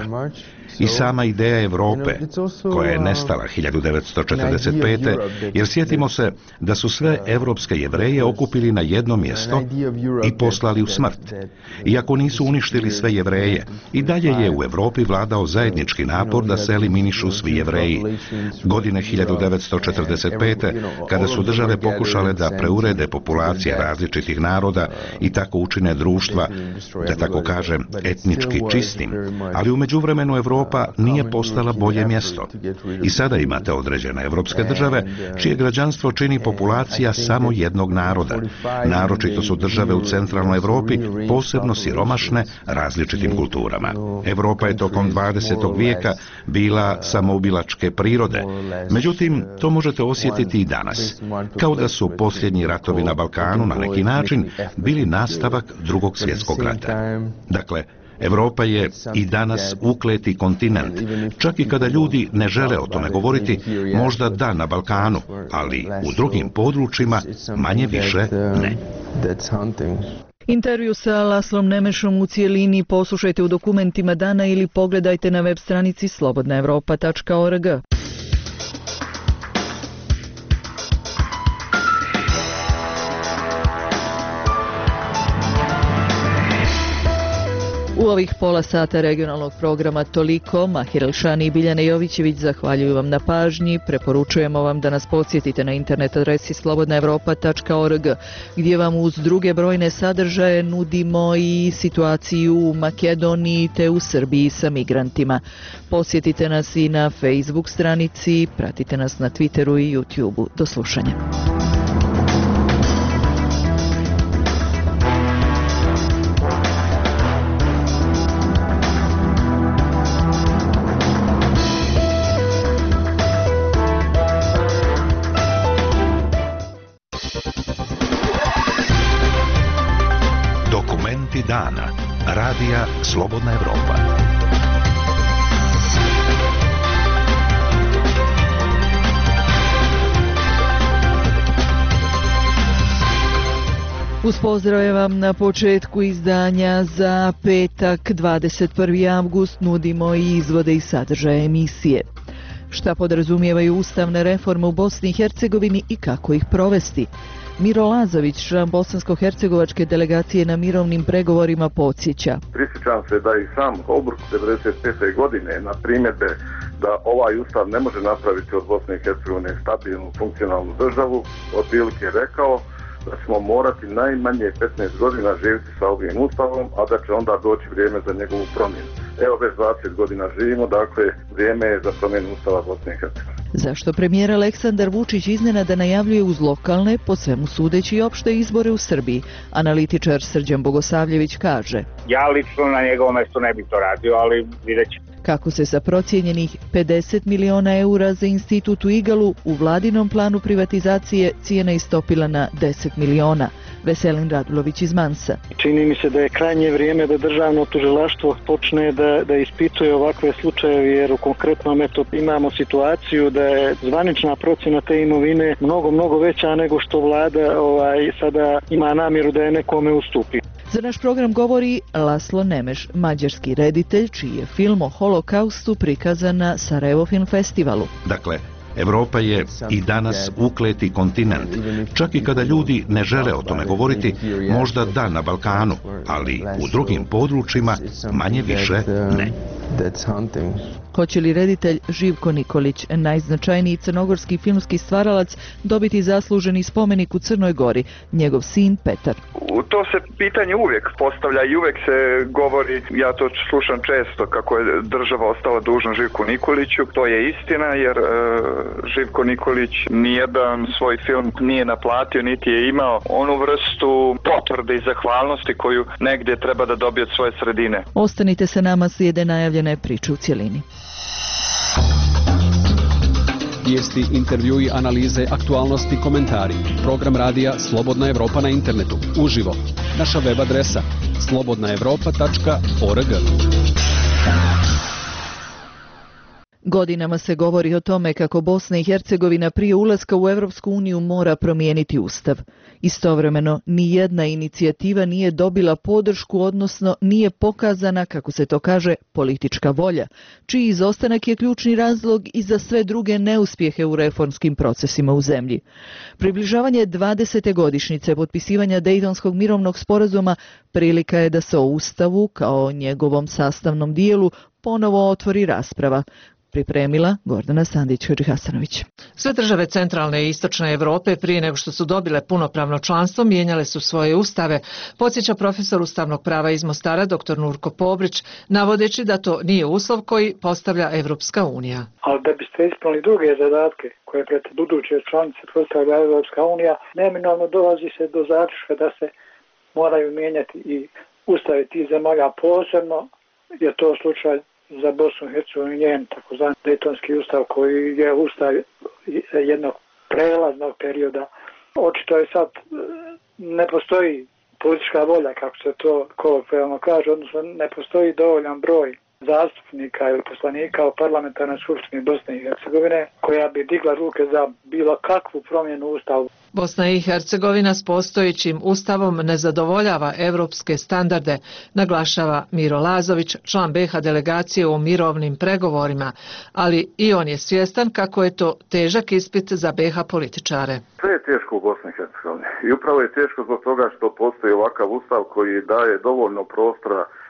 I sama ideja Evrope, koja je nestala hiljadu devetsto četrdeset pete. jer sjetimo se da su sve evropske Jevreje okupili na jedno mjesto i poslali u smrt. Iako nisu uništili sve Jevreje, i dalje je u Evropi vladao zajednički napor da se eliminišu svi Jevreji. Godine hiljadu devetsto četrdeset pete. kada su države pokušale da preurede populacije različitih naroda i tako učine društva, da tako kažem, etnički čistim, ali u međuvremenu Evropa nije postala bolje mjesto. I sada imate određene evropske države čije građanstvo čini populacija samo jednog naroda. Naročito su države u centralnoj Evropi posebno siromašne različitim kulturama. Evropa je tokom dvadesetog vijeka bila samoubilačke prirode. Međutim, to možete osjetiti i danas. Kao da su posljednji ratovi na Balkanu na neki način bili nastavak Drugog svjetskog rata. Dakle, Evropa je i danas ukleti kontinent, čak i kada ljudi ne žele o tome govoriti, možda da na Balkanu, ali u drugim područjima manje više ne. Intervju sa Laslom Nemešom u cijelini poslušajte u dokumentima dana ili pogledajte na web stranici slobodna evropa tačka org. U ovih pola sata regionalnog programa toliko. Mahir Elšani i Biljana Jovićević zahvaljuju vam na pažnji. Preporučujemo vam da nas podsjetite na internet adresi slobodna evropa tačka org, gdje vam uz druge brojne sadržaje nudimo i situaciju u Makedoniji te u Srbiji sa migrantima. Posjetite nas i na Facebook stranici, pratite nas na Twitteru i YouTubeu. Do slušanja. Dana. Radija Slobodna Evropa. Uz pozdrave vam na početku izdanja za petak dvadeset prvi avgust nudimo i izvode i sadržaje emisije. Šta podrazumijevaju ustavne reforme u Bosni i Hercegovini i kako ih provesti? Miro Lazović, član bosansko-hercegovačke delegacije na mirovnim pregovorima, podsjeća. Prisjećam se da i sam Holbruk devedeset pete. godine na primjedbe da ovaj ustav ne može napraviti od Bosne i Hercegovine stabilnu, funkcionalnu državu, otprilike rekao da ćemo morati najmanje petnaest godina živjeti sa ovim ustavom, a da će onda doći vrijeme za njegovu promjenu. Evo već dvadeset godina živimo, dakle vrijeme je za promjenu ustava Bosne i Hercegovine. Zašto premijer Aleksandar Vučić iznenada najavljuje uz lokalne, po svemu sudeći, opšte izbore u Srbiji? Analitičar Srđan Bogosavljević kaže: Ja lično na njegovom mjestu ne bih to radio, ali vidjet ćemo. Kako se sa procijenjenih pedeset miliona eura za institut u Igalu u vladinom planu privatizacije cijena istopila na deset miliona. Veselin Radulović iz Mansa. Čini mi se da je krajnje vrijeme da državno tužilaštvo počne da, da ispituje ovakve slučajeve, jer u konkretnom eto, imamo situaciju da je zvanična procjena te imovine mnogo, mnogo veća nego što vlada ovaj, sada ima namjeru da je nekome ustupi. Za naš program govori Laslo Nemeš, mađarski reditelj, čiji je film o holokaustu prikazan na Sarajevo Film Festivalu. Dakle, Evropa je i danas ukleti kontinent. Čak i kada ljudi ne žele o tome govoriti, možda da na Balkanu, ali u drugim područjima manje više ne. Hoće li reditelj Živko Nikolić, najznačajniji crnogorski filmski stvaralac, dobiti zasluženi spomenik u Crnoj Gori? Njegov sin Petar. To se pitanje uvijek postavlja i uvijek se govori, ja to slušam često, kako je država ostala dužna Živku Nikoliću. To je istina, jer e, Živko Nikolić nijedan svoj film nije naplatio, niti je imao onu vrstu potvrde i zahvalnosti koju negdje treba da dobije od svoje sredine. Ostanite sa nama, slijede najavljene priče u cjelini. Vijesti, intervjui, analize, aktualnosti, komentari. Program radija Slobodna Evropa na internetu. Uživo. Naša web adresa slobodna evropa tačka org. Godinama se govori o tome kako Bosna i Hercegovina prije ulaska u Europsku uniju mora promijeniti ustav. Istovremeno, ni jedna inicijativa nije dobila podršku, odnosno nije pokazana, kako se to kaže, politička volja, čiji izostanak je ključni razlog i za sve druge neuspjehe u reformskim procesima u zemlji. Približavanje dvadesete godišnjice potpisivanja Dejtonskog mirovnog sporazuma prilika je da se o ustavu, kao njegovom sastavnom dijelu, ponovo otvori rasprava. Pripremila Gordana Sandić-Hadžihasanović. Sve države centralne i istočne Europe prije nego što su dobile punopravno članstvo mijenjale su svoje ustave, podsjeća profesor ustavnog prava iz Mostara dr. Nurko Pobrić, navodeći da to nije uslov koji postavlja Evropska unija. Ali da biste ispunili druge zadatke koje pred buduće članice postavlja Evropska unija, neminovno dolazi se do zaključka da se moraju mijenjati i ustavi tih zemalja, posebno je to slučaj za Bosnu i Hercegovinu, njen takozvani Dejtonski ustav, koji je ustav jednog prelaznog perioda. Očito je sad, ne postoji politička volja, kako se to kolokvijalno kaže, odnosno ne postoji dovoljan broj zastupnika ili poslanika u parlamentarnoj skupštini Bosne i Hercegovine koja bi digla ruke za bilo kakvu promjenu ustavu. Bosna i Hercegovina s postojećim ustavom ne zadovoljava evropske standarde, naglašava Miro Lazović, član B iH delegacije u mirovnim pregovorima, ali i on je svjestan kako je to težak ispit za B iH političare. Sve je teško u Bosni i Hercegovini i upravo je teško zbog toga što postoji ovakav ustav koji daje dovoljno prostora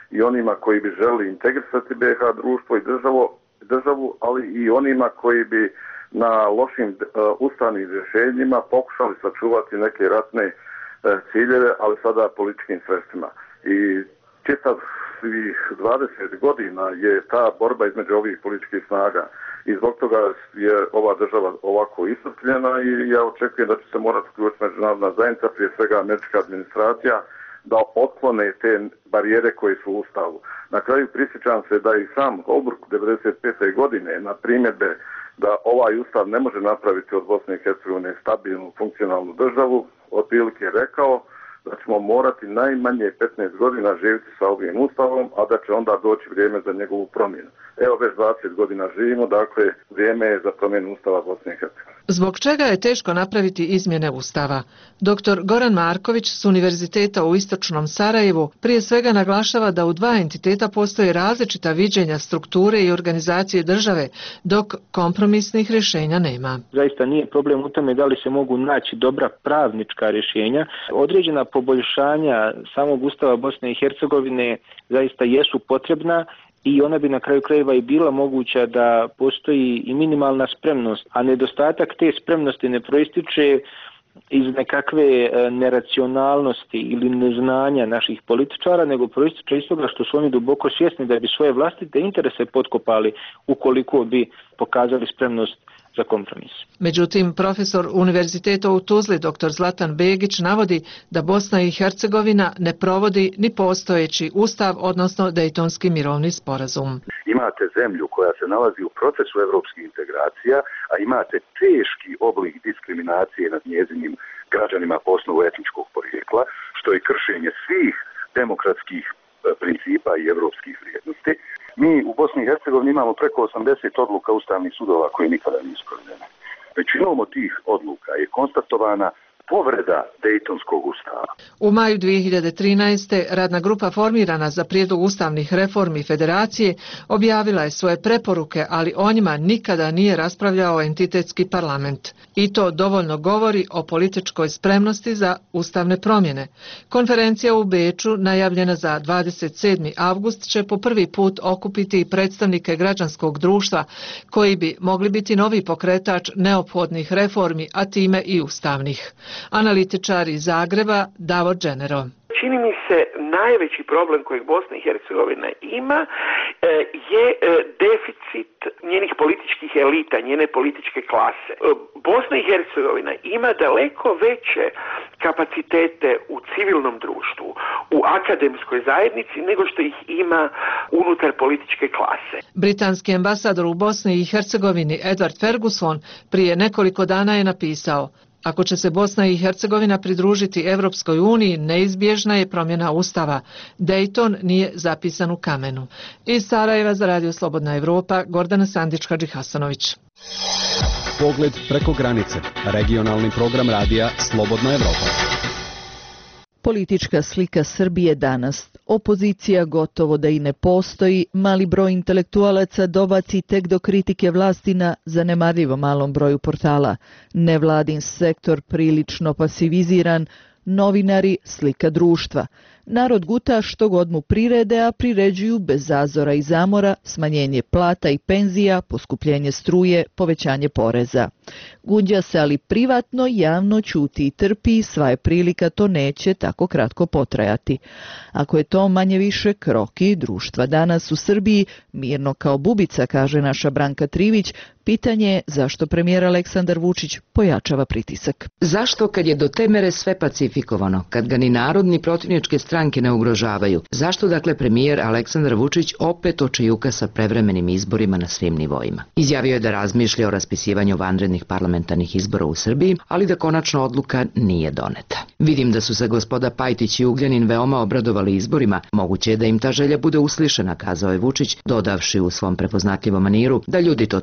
i onima koji bi želi integrisati B iH društvo i državu, državu, ali i onima koji bi na lošim uh, ustavnim rješenjima pokušali sačuvati neke ratne uh, ciljeve, ali sada političkim sredstvima. I čitav svih dvadeset godina je ta borba između ovih političkih snaga i zbog toga je ova država ovako iscrpljena i ja očekujem da će se morati uključiti međunarodna zajednica, prije svega američka administracija, da otklone te barijere koje su u Ustavu. Na kraju prisjećam se da i sam Holbrooke devedeset pete godine na primjedbe da ovaj Ustav ne može napraviti od Bosne i Hercegovine stabilnu, funkcionalnu državu, otprilike rekao da ćemo morati najmanje petnaest godina živjeti sa ovim Ustavom, a da će onda doći vrijeme za njegovu promjenu. Evo već dvadeset godina živimo, dakle vrijeme je za promjenu Ustava Bosne i Hercegovine. Zbog čega je teško napraviti izmjene Ustava? Doktor Goran Marković s Univerziteta u Istočnom Sarajevu prije svega naglašava da u dva entiteta postoje različita viđenja strukture i organizacije države, dok kompromisnih rješenja nema. Zaista nije problem u tome da li se mogu naći dobra pravnička rješenja. Određena poboljšanja samog Ustava Bosne i Hercegovine zaista jesu potrebna i ona bi na kraju krajeva i bila moguća da postoji i minimalna spremnost, a nedostatak te spremnosti ne proističe iz nekakve neracionalnosti ili neznanja naših političara, nego proističe iz toga što su oni duboko svjesni da bi svoje vlastite interese potkopali ukoliko bi pokazali spremnost za kompromis. Međutim, profesor Univerziteta u Tuzli, dr Zlatan Begić, navodi da Bosna i Hercegovina ne provodi ni postojeći ustav, odnosno Dejtonski mirovni sporazum. Imate zemlju koja se nalazi u procesu evropskih integracija, a imate teški oblik diskriminacije nad njezinim građanima po osnovu etničkog porijekla, što je kršenje svih demokratskih principa i evropskih vrijednosti. Mi u Bosni i Hercegovini imamo preko osamdeset odluka ustavnih sudova koje nikada nisu provedene. Većinom od tih odluka je konstatovana povreda Dejtonskog ustava. U maju dvije hiljade trinaeste. radna grupa formirana za prijedlog ustavnih reformi Federacije objavila je svoje preporuke, ali o njima nikada nije raspravljao entitetski parlament. I to dovoljno govori o političkoj spremnosti za ustavne promjene. Konferencija u Beču, najavljena za dvadeset sedmi avgust, će po prvi put okupiti predstavnike građanskog društva, koji bi mogli biti novi pokretač neophodnih reformi, a time i ustavnih. Analitičar iz Zagreba Davor Dženero. Čini mi se najveći problem kojeg Bosna i Hercegovina ima je deficit njenih političkih elita, njene političke klase. Bosna i Hercegovina ima daleko veće kapacitete u civilnom društvu, u akademskoj zajednici, nego što ih ima unutar političke klase. Britanski ambasador u Bosni i Hercegovini Edward Ferguson prije nekoliko dana je napisao: ako će se Bosna i Hercegovina pridružiti Evropskoj uniji, neizbježna je promjena Ustava. Dejton nije zapisan u kamenu. Iz Sarajeva za Radio Slobodna Evropa, Gordana Sandić-Hadži-Hasanović. Pogled preko granice. Regionalni program radija Slobodna Evropa. Politička slika Srbije danas. Opozicija gotovo da i ne postoji, mali broj intelektualaca dobaci tek do kritike vlasti na zanemarljivo malom broju portala. Nevladin sektor prilično pasiviziran, novinari slika društva. Narod guta što god mu prirede, a priređuju bez zazora i zamora smanjenje plata i penzija, poskupljenje struje, povećanje poreza. Gunđa se, ali privatno, javno ćuti i trpi, sva je prilika to neće tako kratko potrajati. Ako je to manje više kroki društva danas u Srbiji, mirno kao bubica, kaže naša Branka Trivić, pitanje je zašto premijer Aleksandar Vučić pojačava pritisak. Zašto kad je do te mere sve pacifikovano, kad ga ni narod ni protivničke stranke ne ugrožavaju? Zašto dakle premijer Aleksandar Vučić opet očajuka sa prevremenim izborima na svim nivoima? Izjavio je da razmišlja o raspisivanju vanrednih parlamentarnih izbora u Srbiji, ali da konačna odluka nije doneta. Vidim da su se gospoda Pajtić i Ugljanin veoma obradovali izborima, moguće je da im ta želja bude uslišena, kazao je Vučić, dodavši u svom prepoznatljivom maniru da ljudi to traže,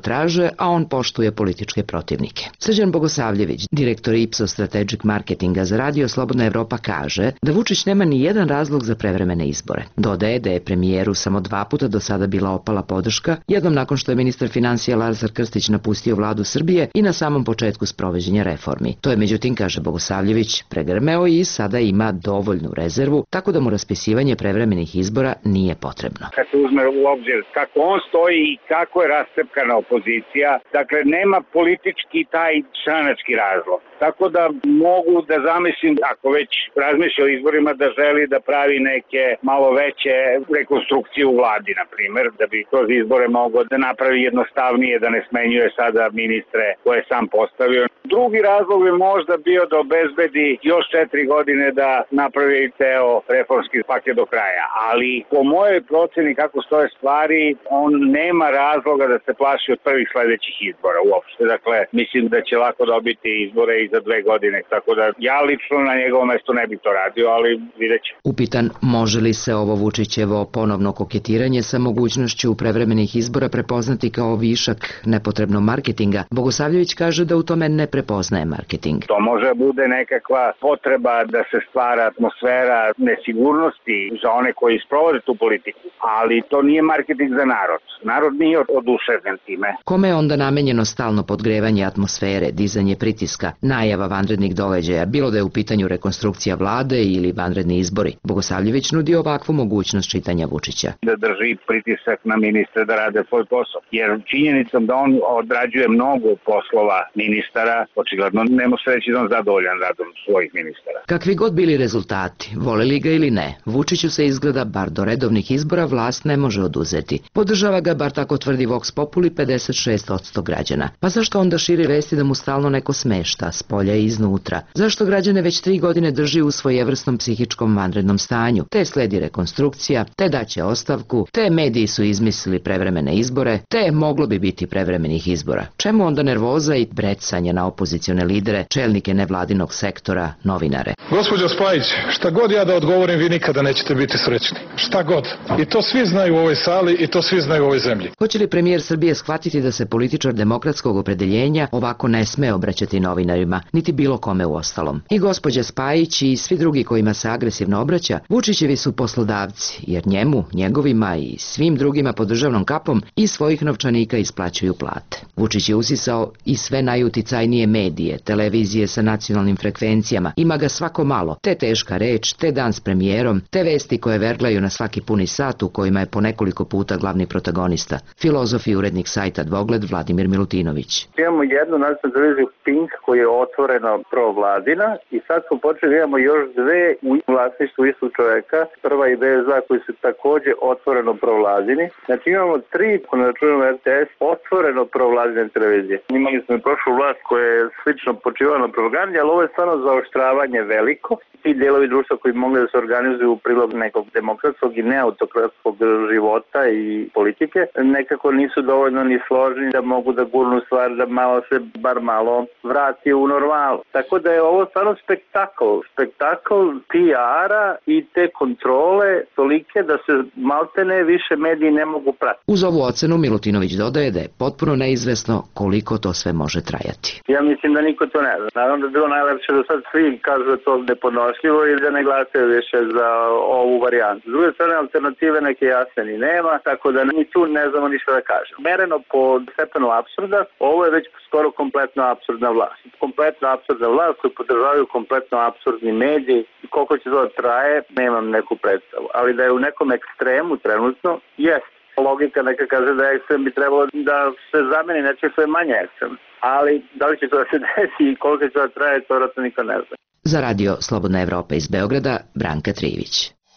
a on poštuje političke protivnike. Srđan Bogosavljević, direktor Ipsos Strategic Marketinga za Radio Slobodna Evropa, kaže da Vučić nema ni jedan razlog za prevremene izbore. Dodaje da je premijeru samo dva puta do sada bila opala podrška, jednom nakon što je ministar financija Lazar Krstić napustio vladu Srbije i na samom početku sprovođenja reformi. To je međutim, kaže Bogosavljević, pregrmeo i sada ima dovoljnu rezervu, tako da mu raspisivanje prevremenih izbora nije potrebno. Kad se uzme u obzir kako on stoji i kako je rascepkana opozicija, dakle nema politički taj stranački razlog. Tako da mogu da zamislim, ako već razmišlja o izborima, da želi da pravi neke malo veće rekonstrukcije u vladi, na primjer, da bi kroz izbore mogao da napravi jednostavnije, da ne smenjuje sada ministre koje je sam postavio. Drugi razlog bi možda bio da obezbedi još četiri godine da napravi ceo reformski paket do kraja, ali po mojoj proceni kako stoje stvari, on nema razloga da se plaši od prvih sledećih izbora uopšte. Dakle, mislim da će lako dobiti izbore i za dve godine, tako da ja lično na njegovom mestu ne bih to radio, ali vidjet ću. Upitan može li se ovo Vučićevo ponovno koketiranje sa mogućnošću prevremenih izbora prepoznati kao višak nepotrebnog marketinga, Bogosavljević kaže da u tome ne prepoznaje marketing. To može bude nekakva potreba da se stvara atmosfera nesigurnosti za one koji sprovode tu politiku, ali to nije marketing za narod. Narod nije oduševljen time. Kome je onda namenjeno stalno podgrevanje atmosfere, dizanje pritiska, najava vanrednih događaja, bilo da je u pitanju rekonstrukcija vlade ili vanredni izbori? Bogosavljević nudi ovakvu mogućnost čitanja Vučića. Da drži pritisak na ministre da rade svoj posao, jer činjenicom da on odrađuje mnogo poslova ministara, očigledno ne može reći da on zadovoljan radom svojih ministara. Kakvi god bili rezultati, voleli ga ili ne, Vučiću se izgleda bar do redovnih izbora vlast ne može oduzeti. Podržava ga, bar tako tvrdi Vox Populi, pedeset šest posto građana. Pa zašto onda širi vesti da mu stalno neko smešta, s polja i iznutra? Zašto građane već tri godine drži u svojevrsnom psihičkom vanrednom stanju? Te sledi rekonstrukcija, te daće ostavku, te mediji su izmislili prevremene izbore, te moglo bi biti prevremenih izbora. Čemu onda nervoza i brecanje na opozicione lidere, čelnike nevladinog sektora, novinare? Gospođo Spajić, šta god ja da odgovorim, vi nikada nećete biti srećni. Šta god. I to svi znaju u ovoj sali i to svi znaju u ovoj zemlji. Hoće li premijer Srbije shvatiti da se političar demokratskog opredeljenja ovako ne sme obraćati novinarima, niti bilo kome u ostalom? I gospođa Spajić i svi drugi kojima se agresivno obraća, Vučićevi su poslodavci, jer njemu, njegovima i svim drugima pod državnom kapom iz svojih novčanika isplaćuju plate. Vučić je usisao i sve najuticajnije medije, televizije sa nacionalnim frekvencijama, ima ga svako malo, te teška reč, te dan s premijerom, te vesti koje verglaju na svaki puni sat u kojima je po nekoliko puta glavni protagonista. Filozof i urednik sajta Dvogled Vladimir Milutinović. Imamo jednu nacionalnu televiziju Pink koja je otvoreno provladina i sad smo počeli, imamo još dve u vlasništvu istog čoveka. Prva i B S dva koji su također otvoreno provladini. Znači imamo tri, ako ne računamo R T S, otvoreno provladine televizije. Imali smo i prošlu vlast koja je slično počivala na propagandi, ali ovo je stvarno zaoštravanje veliko. Ti delovi društva koji mogli da se organizuju u prilog nekog demokratskog i neautokratskog života i politike, nekako nisu dovoljno ni složeni da mogu da gurnu stvar, da malo se bar malo vrati u normalu. Tako da je ovo stvarno spektakl. Spektakl P R-a i te kontrole tolike da se maltene više mediji ne mogu pratiti. Uz ovu ocenu Milutinović dodaje da je potpuno neizvesno koliko to sve može trajati. Ja mislim da niko to ne zna. Naravno da je bilo najlepše da sad svi kažu da to nepodnošljivo i da ne glasaju više za ovu varijantu. S druge strane, alternative neke jasne ni nema, tako da ni tu ne znamo ništa da kažemo. Mereno po stepenu apsurda, ovo je već skoro kompletno apsurdna vlast. Kompletno apsurdna vlast koju podržavaju kompletno apsurdni mediji. Koliko će to traje, nemam neku predstavu. Ali da je u nekom ekstremu trenutno, jest. Logika neka kaže da je ekstrem bi trebalo da se zameni nečeg što je manje ekstrem. Ali da li će to da se desi i koliko će to da traje, to vjerojatno niko ne zna. Za radio Slobodna Evropa iz Beograda, Branka Trivić.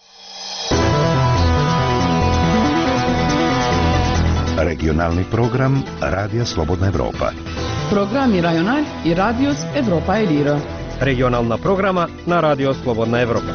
Regionalni program Radija Slobodna Evropa. Programi Rajonal i Radios Evropa Elira. Regionalna programa na Radio Slobodna Evropa.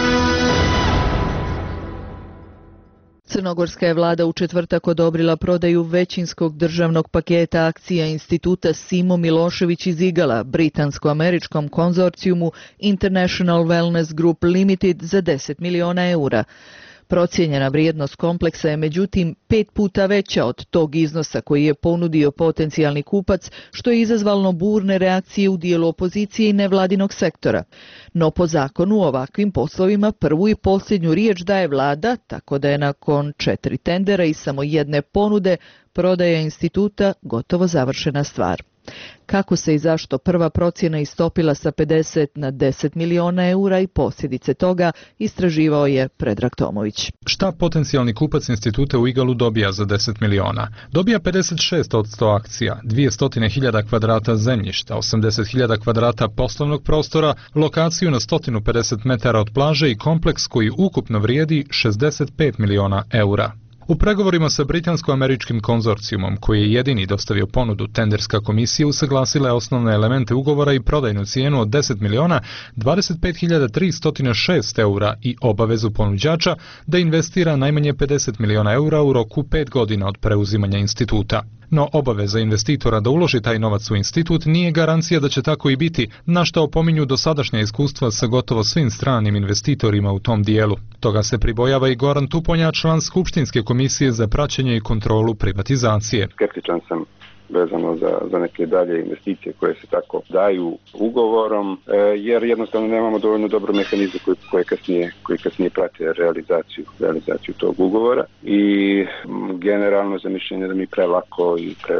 Crnogorska je vlada u četvrtak odobrila prodaju većinskog državnog paketa akcija instituta Simo Milošević iz Igala, britansko-američkom konzorcijumu International Wellness Group Limited za deset miliona eura. Procijenjena vrijednost kompleksa je međutim pet puta veća od tog iznosa koji je ponudio potencijalni kupac, što je izazvalo burne reakcije u dijelu opozicije i nevladinog sektora. No po zakonu u ovakvim poslovima prvu i posljednju riječ daje vlada, tako da je nakon četiri tendera i samo jedne ponude prodaja instituta gotovo završena stvar. Kako se i zašto prva procjena istopila sa pedeset na deset miliona eura i posljedice toga istraživao je Predrag Tomović. Šta potencijalni kupac instituta u Igalu dobija za deset miliona? Dobija pedeset šest posto akcija, dvjesto hiljada kvadrata zemljišta, osamdeset hiljada kvadrata poslovnog prostora, lokaciju na sto pedeset metara od plaže i kompleks koji ukupno vrijedi šezdeset pet miliona eura. U pregovorima sa britansko-američkim konzorcijumom, koji je jedini dostavio ponudu, tenderska komisija usaglasila je osnovne elemente ugovora i prodajnu cijenu od deset miliona dvadeset pet hiljada tristo šest eura i obavezu ponuđača da investira najmanje pedeset miliona eura u roku pet godina od preuzimanja instituta. No obaveza investitora da uloži taj novac u institut nije garancija da će tako i biti, na što opominju dosadašnja iskustva sa gotovo svim stranim investitorima u tom dijelu. Toga se pribojava i Goran Tuponja, član Skupštinske komisije za praćenje i kontrolu privatizacije. Skeptičan sam vezano za, za neke dalje investicije koje se tako daju ugovorom, e, jer jednostavno nemamo dovoljno dobro mehanizme koji, koje kasnije, koji kasnije prate realizaciju, realizaciju tog ugovora i m, generalno za mišljenje da mi prelako i pre,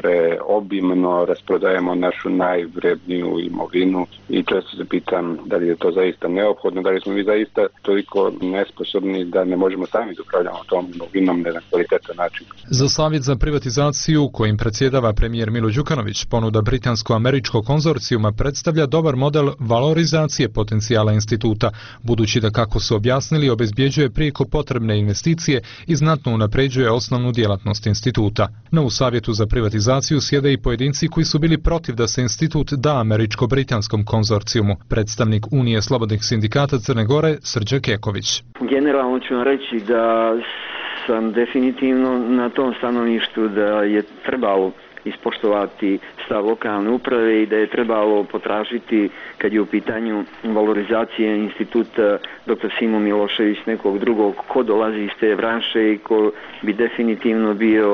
preobimno rasprodajemo našu najvredniju imovinu i često se pitam da li je to zaista neophodno, da li smo mi zaista toliko nesposobni da ne možemo sami da upravljamo tom imovinom na kvalitetan način. Za savjet za privatizaciju kojim predsjedava premijer Milo Đukanović, ponuda britansko-američkog konzorcijuma predstavlja dobar model valorizacije potencijala instituta, budući da, kako su objasnili, obezbjeđuje prijeko potrebne investicije i znatno unapređuje osnovnu djelatnost instituta. No u savjetu za privatizaciju sjede i pojedinci koji su bili protiv da se institut da američko-britanskom konzorcijumu. Predstavnik Unije slobodnih sindikata Crne Gore, Srđan Keković. Generalno ću vam reći da sam definitivno na tom stanovištu da je trebalo ispoštovati stav lokalne uprave i da je trebalo potražiti, kad je u pitanju valorizacije instituta doktor Simo Milošević, nekog drugog ko dolazi iz te branše i ko bi definitivno bio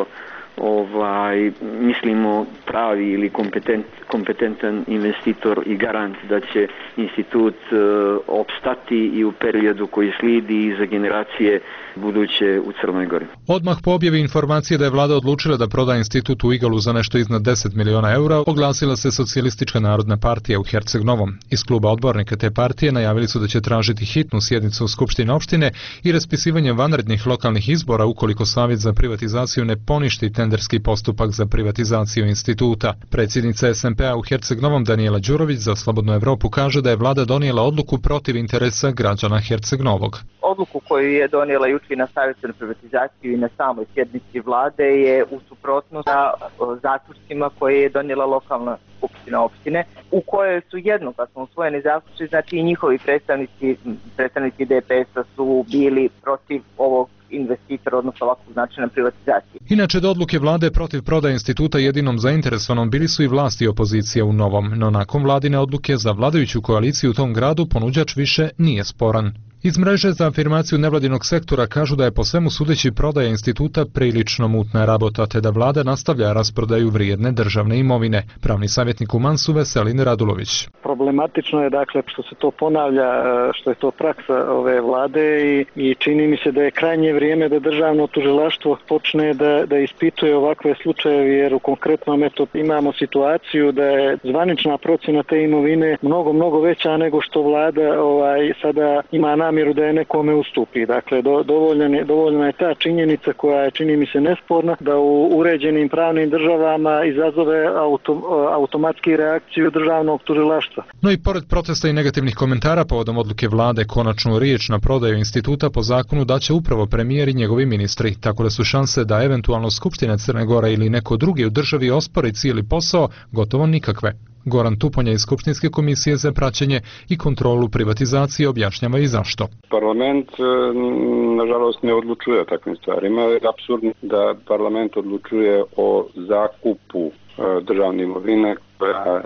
ovaj, mislimo pravi ili kompetent, kompetentan investitor i garant da će institut uh, opstati i u periodu koji slijedi i za generacije buduće u Crnoj Gori. Odmah po objavi informacije da je vlada odlučila da proda institut u Igalu za nešto iznad deset miliona eura, oglasila se Socijalistička narodna partija u Herceg Novom. Iz kluba odbornika te partije najavili su da će tražiti hitnu sjednicu u Skupštini opštine i raspisivanje vanrednih lokalnih izbora ukoliko Savjet za privatizaciju ne poništi tenderski postupak za privatizaciju instituta. Predsjednica es em pe a u Herceg Novom Danijela Đurović za Slobodnu Evropu kaže da je vlada donijela odluku protiv interesa građana Herceg Novog. Odluku koju je donijela jučer na Savjetu za privatizaciju i na samoj sjednici vlade je u suprotnosti sa zaključcima koje je donijela lokalna skupština opštine, u kojoj su jednoglasno usvojeni zaključci, znači i njihovi predstavnici, predstavnici de pe es a su bili protiv ovog investitora, odnosno ovakvog načina privatizacije. Inače, do odluke vlade protiv prodaje instituta jedinom zainteresovanom bili su i vlasti i opozicija u Novom, no nakon vladine odluke za vladajuću koaliciju u tom gradu ponuđač više nije sporan. Iz mreže za afirmaciju nevladinog sektora kažu da je po svemu sudeći prodaja instituta prilično mutna rabota, te da vlada nastavlja rasprodaju vrijedne državne imovine. Pravni savjetnik u Mansu Veselin Radulović. Problematično je dakle što se to ponavlja, što je to praksa ove vlade i, i čini mi se da je krajnje vrijeme da državno tužilaštvo počne da, da ispituje ovakve slučajeve, jer u konkretnom eto imamo situaciju da je zvanična procjena te imovine mnogo, mnogo veća nego što vlada ovaj, sada ima namjeru da je nekome ustupi. Dakle, do, dovoljna, je, dovoljna je ta činjenica koja je, čini mi se, nesporna, da u uređenim pravnim državama izazove auto, automatski reakciju državnog tužilaštva. No i pored protesta i negativnih komentara povodom odluke vlade, konačnu riječ na prodaju instituta po zakonu daće upravo premijer i njegovi ministri, tako da su šanse da eventualno Skupština Crne Gore ili neko drugi u državi ospori cijeli posao gotovo nikakve. Goran Tuponja iz Skupštinske komisije za praćenje i kontrolu privatizacije objašnjava i zašto. Parlament, nažalost, ne odlučuje o takvim stvarima. Je apsurdno da parlament odlučuje o zakupu državne imovine koja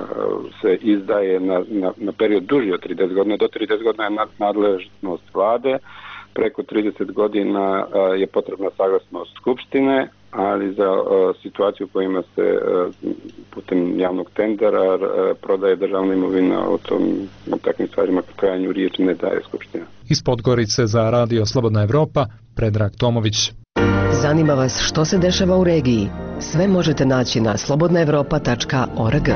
se izdaje na, na, na period duži od trideset godina. Do trideset godina je nadležnost vlade preko trideset godina je potrebna saglasnost Skupštine, ali za uh, situaciju u kojima se uh, putem javnog tendera uh, prodaje državna imovina, o tom, o takvim stvarima po krajanju riječi ne daje Skupština. Iz Podgorice za Radio Slobodna Evropa, Predrag Tomović. Zanima vas što se dešava u regiji? Sve možete naći na slobodna evropa tačka org.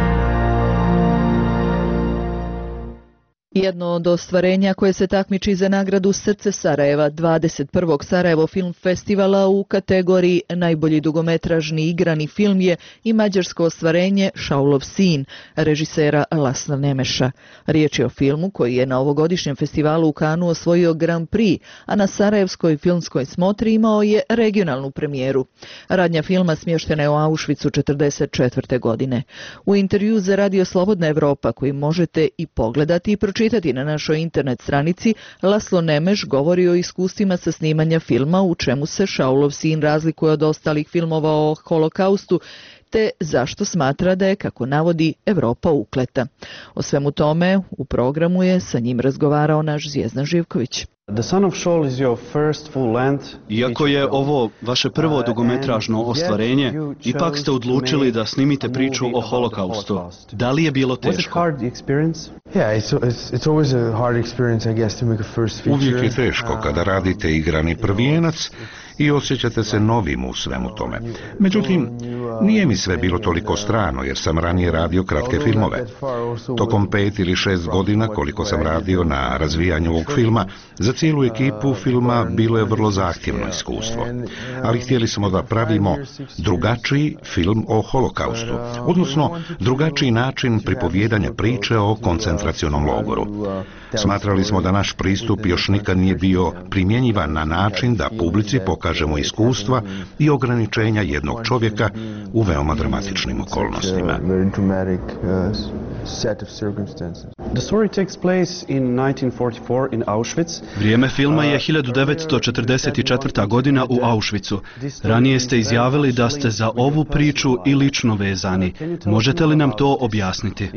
Jedno od ostvarenja koje se takmiči za nagradu Srce Sarajeva dvadeset prvog Sarajevo Film Festivala u kategoriji najbolji dugometražni igrani film je i mađarsko ostvarenje Šaulov sin, režisera Lasla Nemeša. Riječ je o filmu koji je na ovogodišnjem festivalu u Kanu osvojio Grand Prix, a na Sarajevskoj filmskoj smotri imao je regionalnu premijeru. Radnja filma smještena je u Auschwitzu četrdeset četvrte godine. U intervju za Radio Slobodna Evropa, koji možete i pogledati i pročitati na našoj internet stranici, Laslo Nemeš govori o iskustvima sa snimanja filma, u čemu se Šaulov sin razlikuje od ostalih filmova o holokaustu, te zašto smatra da je, kako navodi, Evropa ukleta. O svemu tome u programu je sa njim razgovarao naš Zvijezdan Živković. Iako je ovo vaše prvo dugometražno ostvarenje, ipak ste odlučili da snimite priču o holokaustu. Da li je bilo teško? Uvijek je teško kada radite igrani prvijenac i osjećate se novim u svemu tome. Međutim, nije mi sve bilo toliko strano, jer sam ranije radio kratke filmove. Tokom pet ili šest godina koliko sam radio na razvijanju ovog filma, za cijelu ekipu filma bilo je vrlo zahtjevno iskustvo. Ali htjeli smo da pravimo drugačiji film o holokaustu, odnosno drugačiji način pripovjedanja priče o koncentracionom logoru. Smatrali smo da naš pristup još nikad nije bio primjenjivan na način da publici pokažemo iskustva i ograničenja jednog čovjeka u veoma dramatičnim okolnostima. Vrijeme filma je hiljadu devetsto četrdeset četvrta. godina u Auschwitzu. Ranije ste izjavili da ste za ovu priču i lično vezani. Možete li nam to objasniti?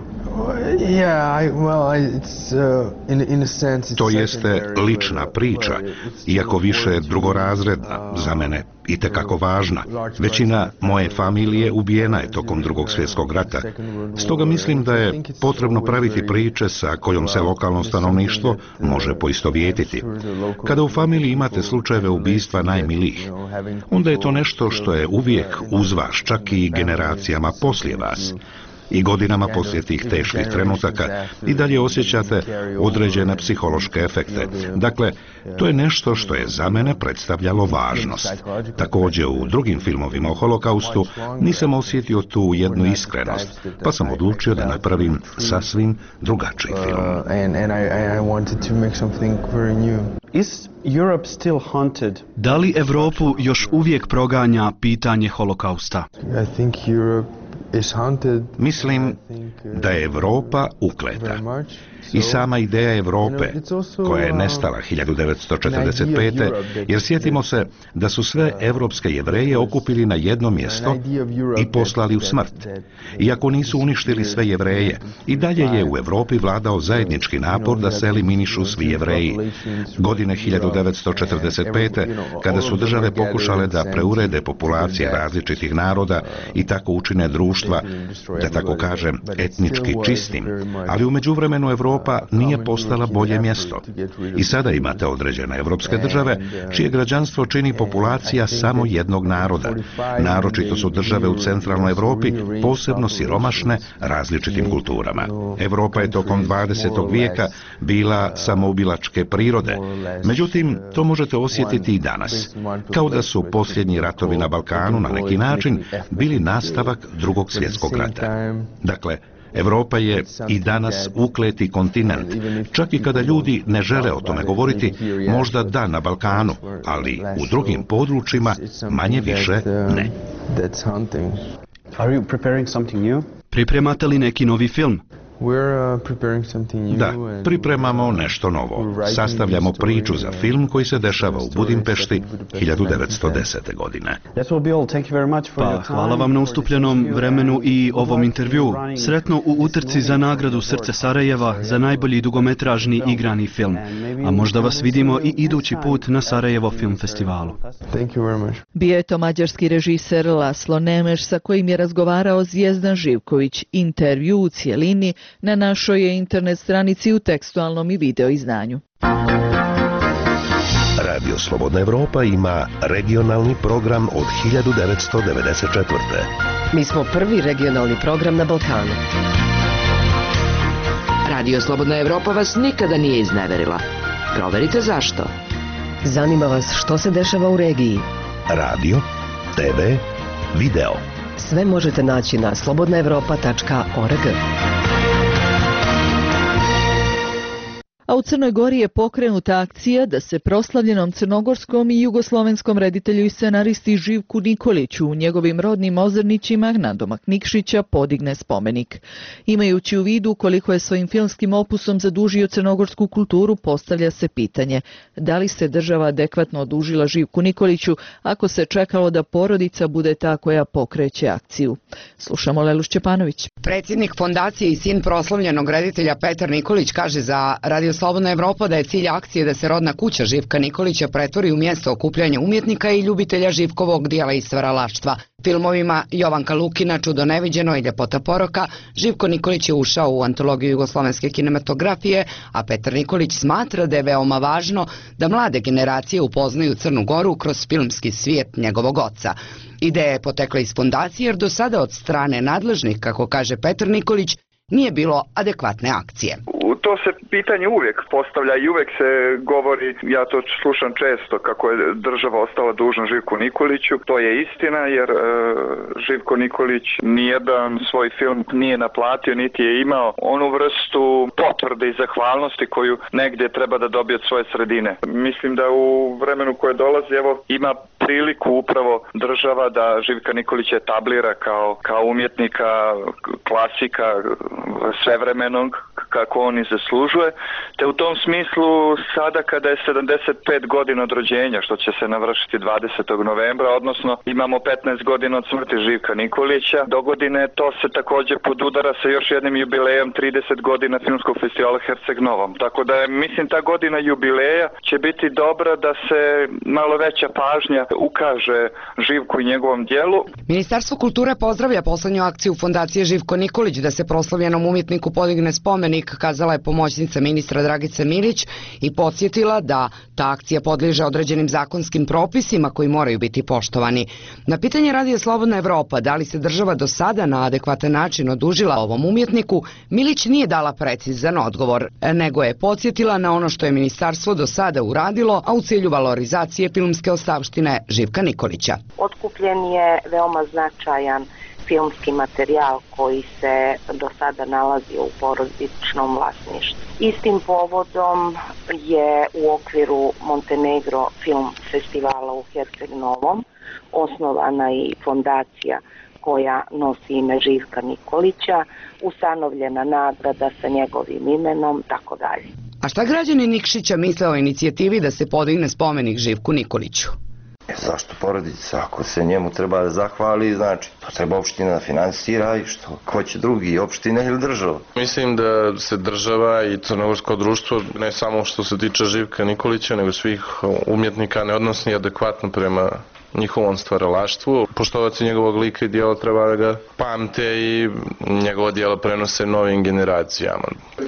To jeste lična priča, iako više drugorazredna, za mene itekako važna. Većina moje familije ubijena je tokom Drugog svjetskog rata. Stoga mislim da je potrebno praviti priče sa kojom se lokalno stanovništvo može poistovjetiti. Kada u familiji imate slučajeve ubistva najmilijih, onda je to nešto što je uvijek uz vas, čak i generacijama poslije vas. I godinama poslije tih teških trenutaka i dalje osjećate određene psihološke efekte. Dakle, to je nešto što je za mene predstavljalo važnost. Također u drugim filmovima o holokaustu nisam osjetio tu jednu iskrenost, pa sam odlučio da napravim sasvim drugačiji film. Da li Europu još uvijek proganja pitanje holokausta? Mislim da je Europa ukleta. I sama ideja Europe, koja je nestala hiljadu devetsto četrdeset pete. jer sjetimo se da su sve evropske Jevreje okupili na jedno mjesto i poslali u smrt. Iako nisu uništili sve Jevreje, i dalje je u Europi vladao zajednički napor da se eliminišu svi Jevreji. Godine hiljadu devetsto četrdeset pete. kada su države pokušale da preurede populacije različitih naroda i tako učine društva, da tako kažem, etnički čistim, ali u međuvremenu Europa Europa nije postala bolje mjesto. I sada imate određene evropske države čije građanstvo čini populacija samo jednog naroda. Naročito su države u centralnoj Europi posebno siromašne različitim kulturama. Europa je tokom dvadesetog vijeka bila samoubilačke prirode. Međutim, to možete osjetiti i danas. Kao da su posljednji ratovi na Balkanu na neki način bili nastavak Drugog svjetskog rata. Dakle, Europa je i danas ukleti kontinent, čak i kada ljudi ne žele o tome govoriti, možda da na Balkanu, ali u drugim područjima manje više ne. Pripremate li neki novi film? Da, pripremamo nešto novo. Sastavljamo priču za film koji se dešava u Budimpešti hiljadu devetsto desete. godine. Pa, hvala vam na ustupljenom vremenu i ovom intervju. Sretno u utrci za nagradu Srce Sarajeva za najbolji dugometražni igrani film. A možda vas vidimo i idući put na Sarajevo film festivalu. Bio je to mađarski režiser Laslo Nemeš sa kojim je razgovarao Zvijezdan Živković. Intervju u cijelini na našoj je internet stranici u tekstualnom i video izdanju. Radio Slobodna Evropa ima regionalni program od hiljadu devetsto devedeset četvrte. Mi smo prvi regionalni program na Balkanu. Radio Slobodna Evropa vas nikada nije izneverila. Proverite zašto. Zanima vas što se dešava u regiji. Radio, te ve, video. Sve možete naći na slobodna evropa tačka org. A u Crnoj Gori je pokrenuta akcija da se proslavljenom crnogorskom i jugoslovenskom reditelju i scenaristi Živku Nikoliću u njegovim rodnim Ozrnićima nadomak Nikšića podigne spomenik. Imajući u vidu koliko je svojim filmskim opusom zadužio crnogorsku kulturu, postavlja se pitanje da li se država adekvatno odužila Živku Nikoliću ako se čekalo da porodica bude ta koja pokreće akciju. Slušamo Lelu Šćepanović. Predsjednik fondacije i sin proslavljenog reditelja Petar Nikolić kaže za Radio Slobodna Evropa da je cilj akcije da se rodna kuća Živka Nikolića pretvori u mjesto okupljanja umjetnika i ljubitelja Živkovog dijela i stvaralaštva. Filmovima Jovanka Lukina, Čudo neviđeno i Ljepota poroka, Živko Nikolić je ušao u antologiju jugoslovenske kinematografije, a Petar Nikolić smatra da je veoma važno da mlade generacije upoznaju Crnu Goru kroz filmski svijet njegovog oca. Ideja je potekla iz fondacije jer do sada od strane nadležnih, kako kaže Petar Nikolić, nije bilo adekvatne akcije. To se pitanje uvijek postavlja i uvijek se govori, ja to slušam često, kako je država ostala dužna Živku Nikoliću. To je istina jer e, Živko Nikolić nijedan svoj film nije naplatio, niti je imao onu vrstu potvrde i zahvalnosti koju negdje treba da dobije od svoje sredine. Mislim da u vremenu koje dolazi, evo, ima priliku upravo država da Živka Nikolića etablira kao, kao umjetnika, klasika svevremenog, kako on i zaslužuje, te u tom smislu sada kada je sedamdeset pet godina od rođenja, što će se navršiti dvadesetog novembra, odnosno imamo petnaest godina od smrti Živka Nikolića, do godine to se također podudara sa još jednim jubilejem trideset godina filmskog festivala Herceg Novom. Tako da mislim ta godina jubileja će biti dobra da se malo veća pažnja ukaže Živku i njegovom dijelu. Ministarstvo kulture pozdravlja poslednju akciju fondacije Živko Nikolić da se proslavljenom umjetniku podigne spomenik, kazala je pomoćnica ministra Dragica Milić i podsjetila da ta akcija podliježe određenim zakonskim propisima koji moraju biti poštovani. Na pitanje Radija Slobodna Evropa da li se država do sada na adekvatan način odužila ovom umjetniku, Milić nije dala precizan odgovor, nego je podsjetila na ono što je ministarstvo do sada uradilo, a u cilju valorizacije filmske ostavštine Živka Nikolića. Otkupljen je veoma značajan filmski materijal koji se do sada nalazio u porodičnom vlasništvu. Istim povodom je u okviru Montenegro film festivala u Herceg Novom osnovana i fondacija koja nosi ime Živka Nikolića, ustanovljena nagrada sa njegovim imenom, tako dalje. A šta građani Nikšića misle o inicijativi da se podigne spomenik Živku Nikoliću? Zašto porodica? Ako se njemu treba da zahvali, znači to treba opština da finansira i što? Ko će drugi, opština ili država? Mislim da se država i crnogorsko društvo, ne samo što se tiče Živka Nikolića, nego svih umjetnika, ne odnosi adekvatno prema njihovom stvaralaštvu. Poštovaci njegovog lika i dijela treba da ga pamte i njegovo dijelo prenose novim generacijama.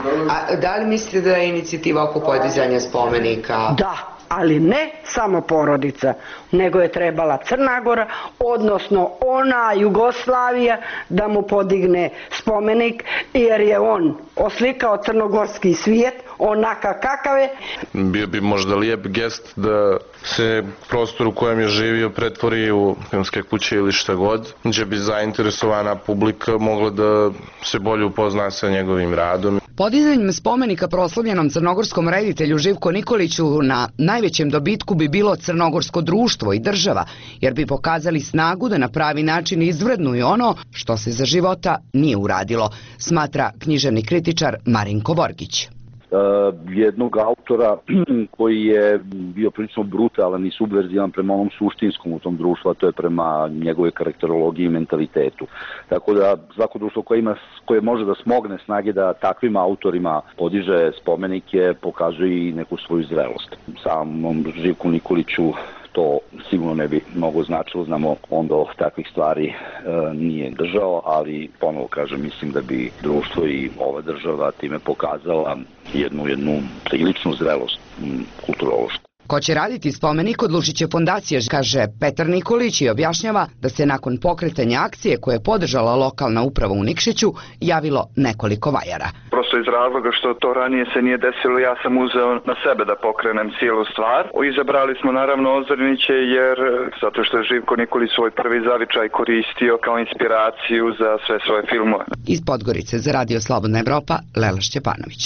A da li mislite da je inicijativa oko podizanja spomenika? Da, ali ne samo porodica, nego je trebala Crna Gora, odnosno ona Jugoslavija da mu podigne spomenik, jer je on oslikao crnogorski svijet onaka kakav je. Bio bi možda lijep gest da se prostor u kojem je živio pretvori u filmske kuće ili šta god, gdje bi zainteresovana publika mogla da se bolje upozna sa njegovim radom. Podizanjem spomenika proslavljenom crnogorskom reditelju Živku Nikoliću na najvećem dobitku bi bilo crnogorsko društvo i država, jer bi pokazali snagu da na pravi način izvrednuju ono što se za života nije uradilo, smatra književni kritičar Marinko Vorgić. Jednog autora koji je bio prilično brutalan i subverzivan prema onom suštinskom u tom društvu, a to je prema njegove karakterologiji i mentalitetu. Tako da svako društvo koje, ima, koje može da smogne snage da takvim autorima podiže spomenike, pokazuje i neku svoju zrelost. Samom Živku Nikoliću to sigurno ne bi mnogo značilo, znamo onda takvih stvari e, nije držao, ali ponovo kažem, mislim da bi društvo i ova država time pokazala jednu, jednu priličnu zrelost kulturološku. Ko će raditi spomenik odlučit će fondacija, kaže Petar Nikolić i objašnjava da se nakon pokretanja akcije koje je podržala lokalna uprava u Nikšiću javilo nekoliko vajara. Prosto iz razloga što to ranije se nije desilo, ja sam uzeo na sebe da pokrenem cijelu stvar. Izabrali smo naravno Ozorniće jer zato što je Živko Nikolić svoj prvi zavičaj koristio kao inspiraciju za sve svoje filmove. Iz Podgorice za Radio Slobodna Evropa, Lela Šćepanović.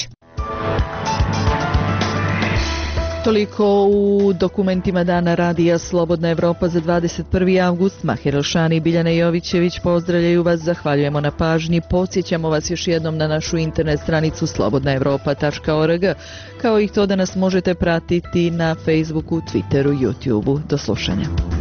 Toliko u dokumentima dana Radija Slobodna Evropa za dvadeset prvi avgust. Mahir Elšani i Biljana Jovićević pozdravljaju vas, zahvaljujemo na pažnji. Podsjećamo vas još jednom na našu internet stranicu slobodna evropa tačka org, kao i to da nas možete pratiti na Facebooku, Twitteru, YouTubeu. Do slušanja.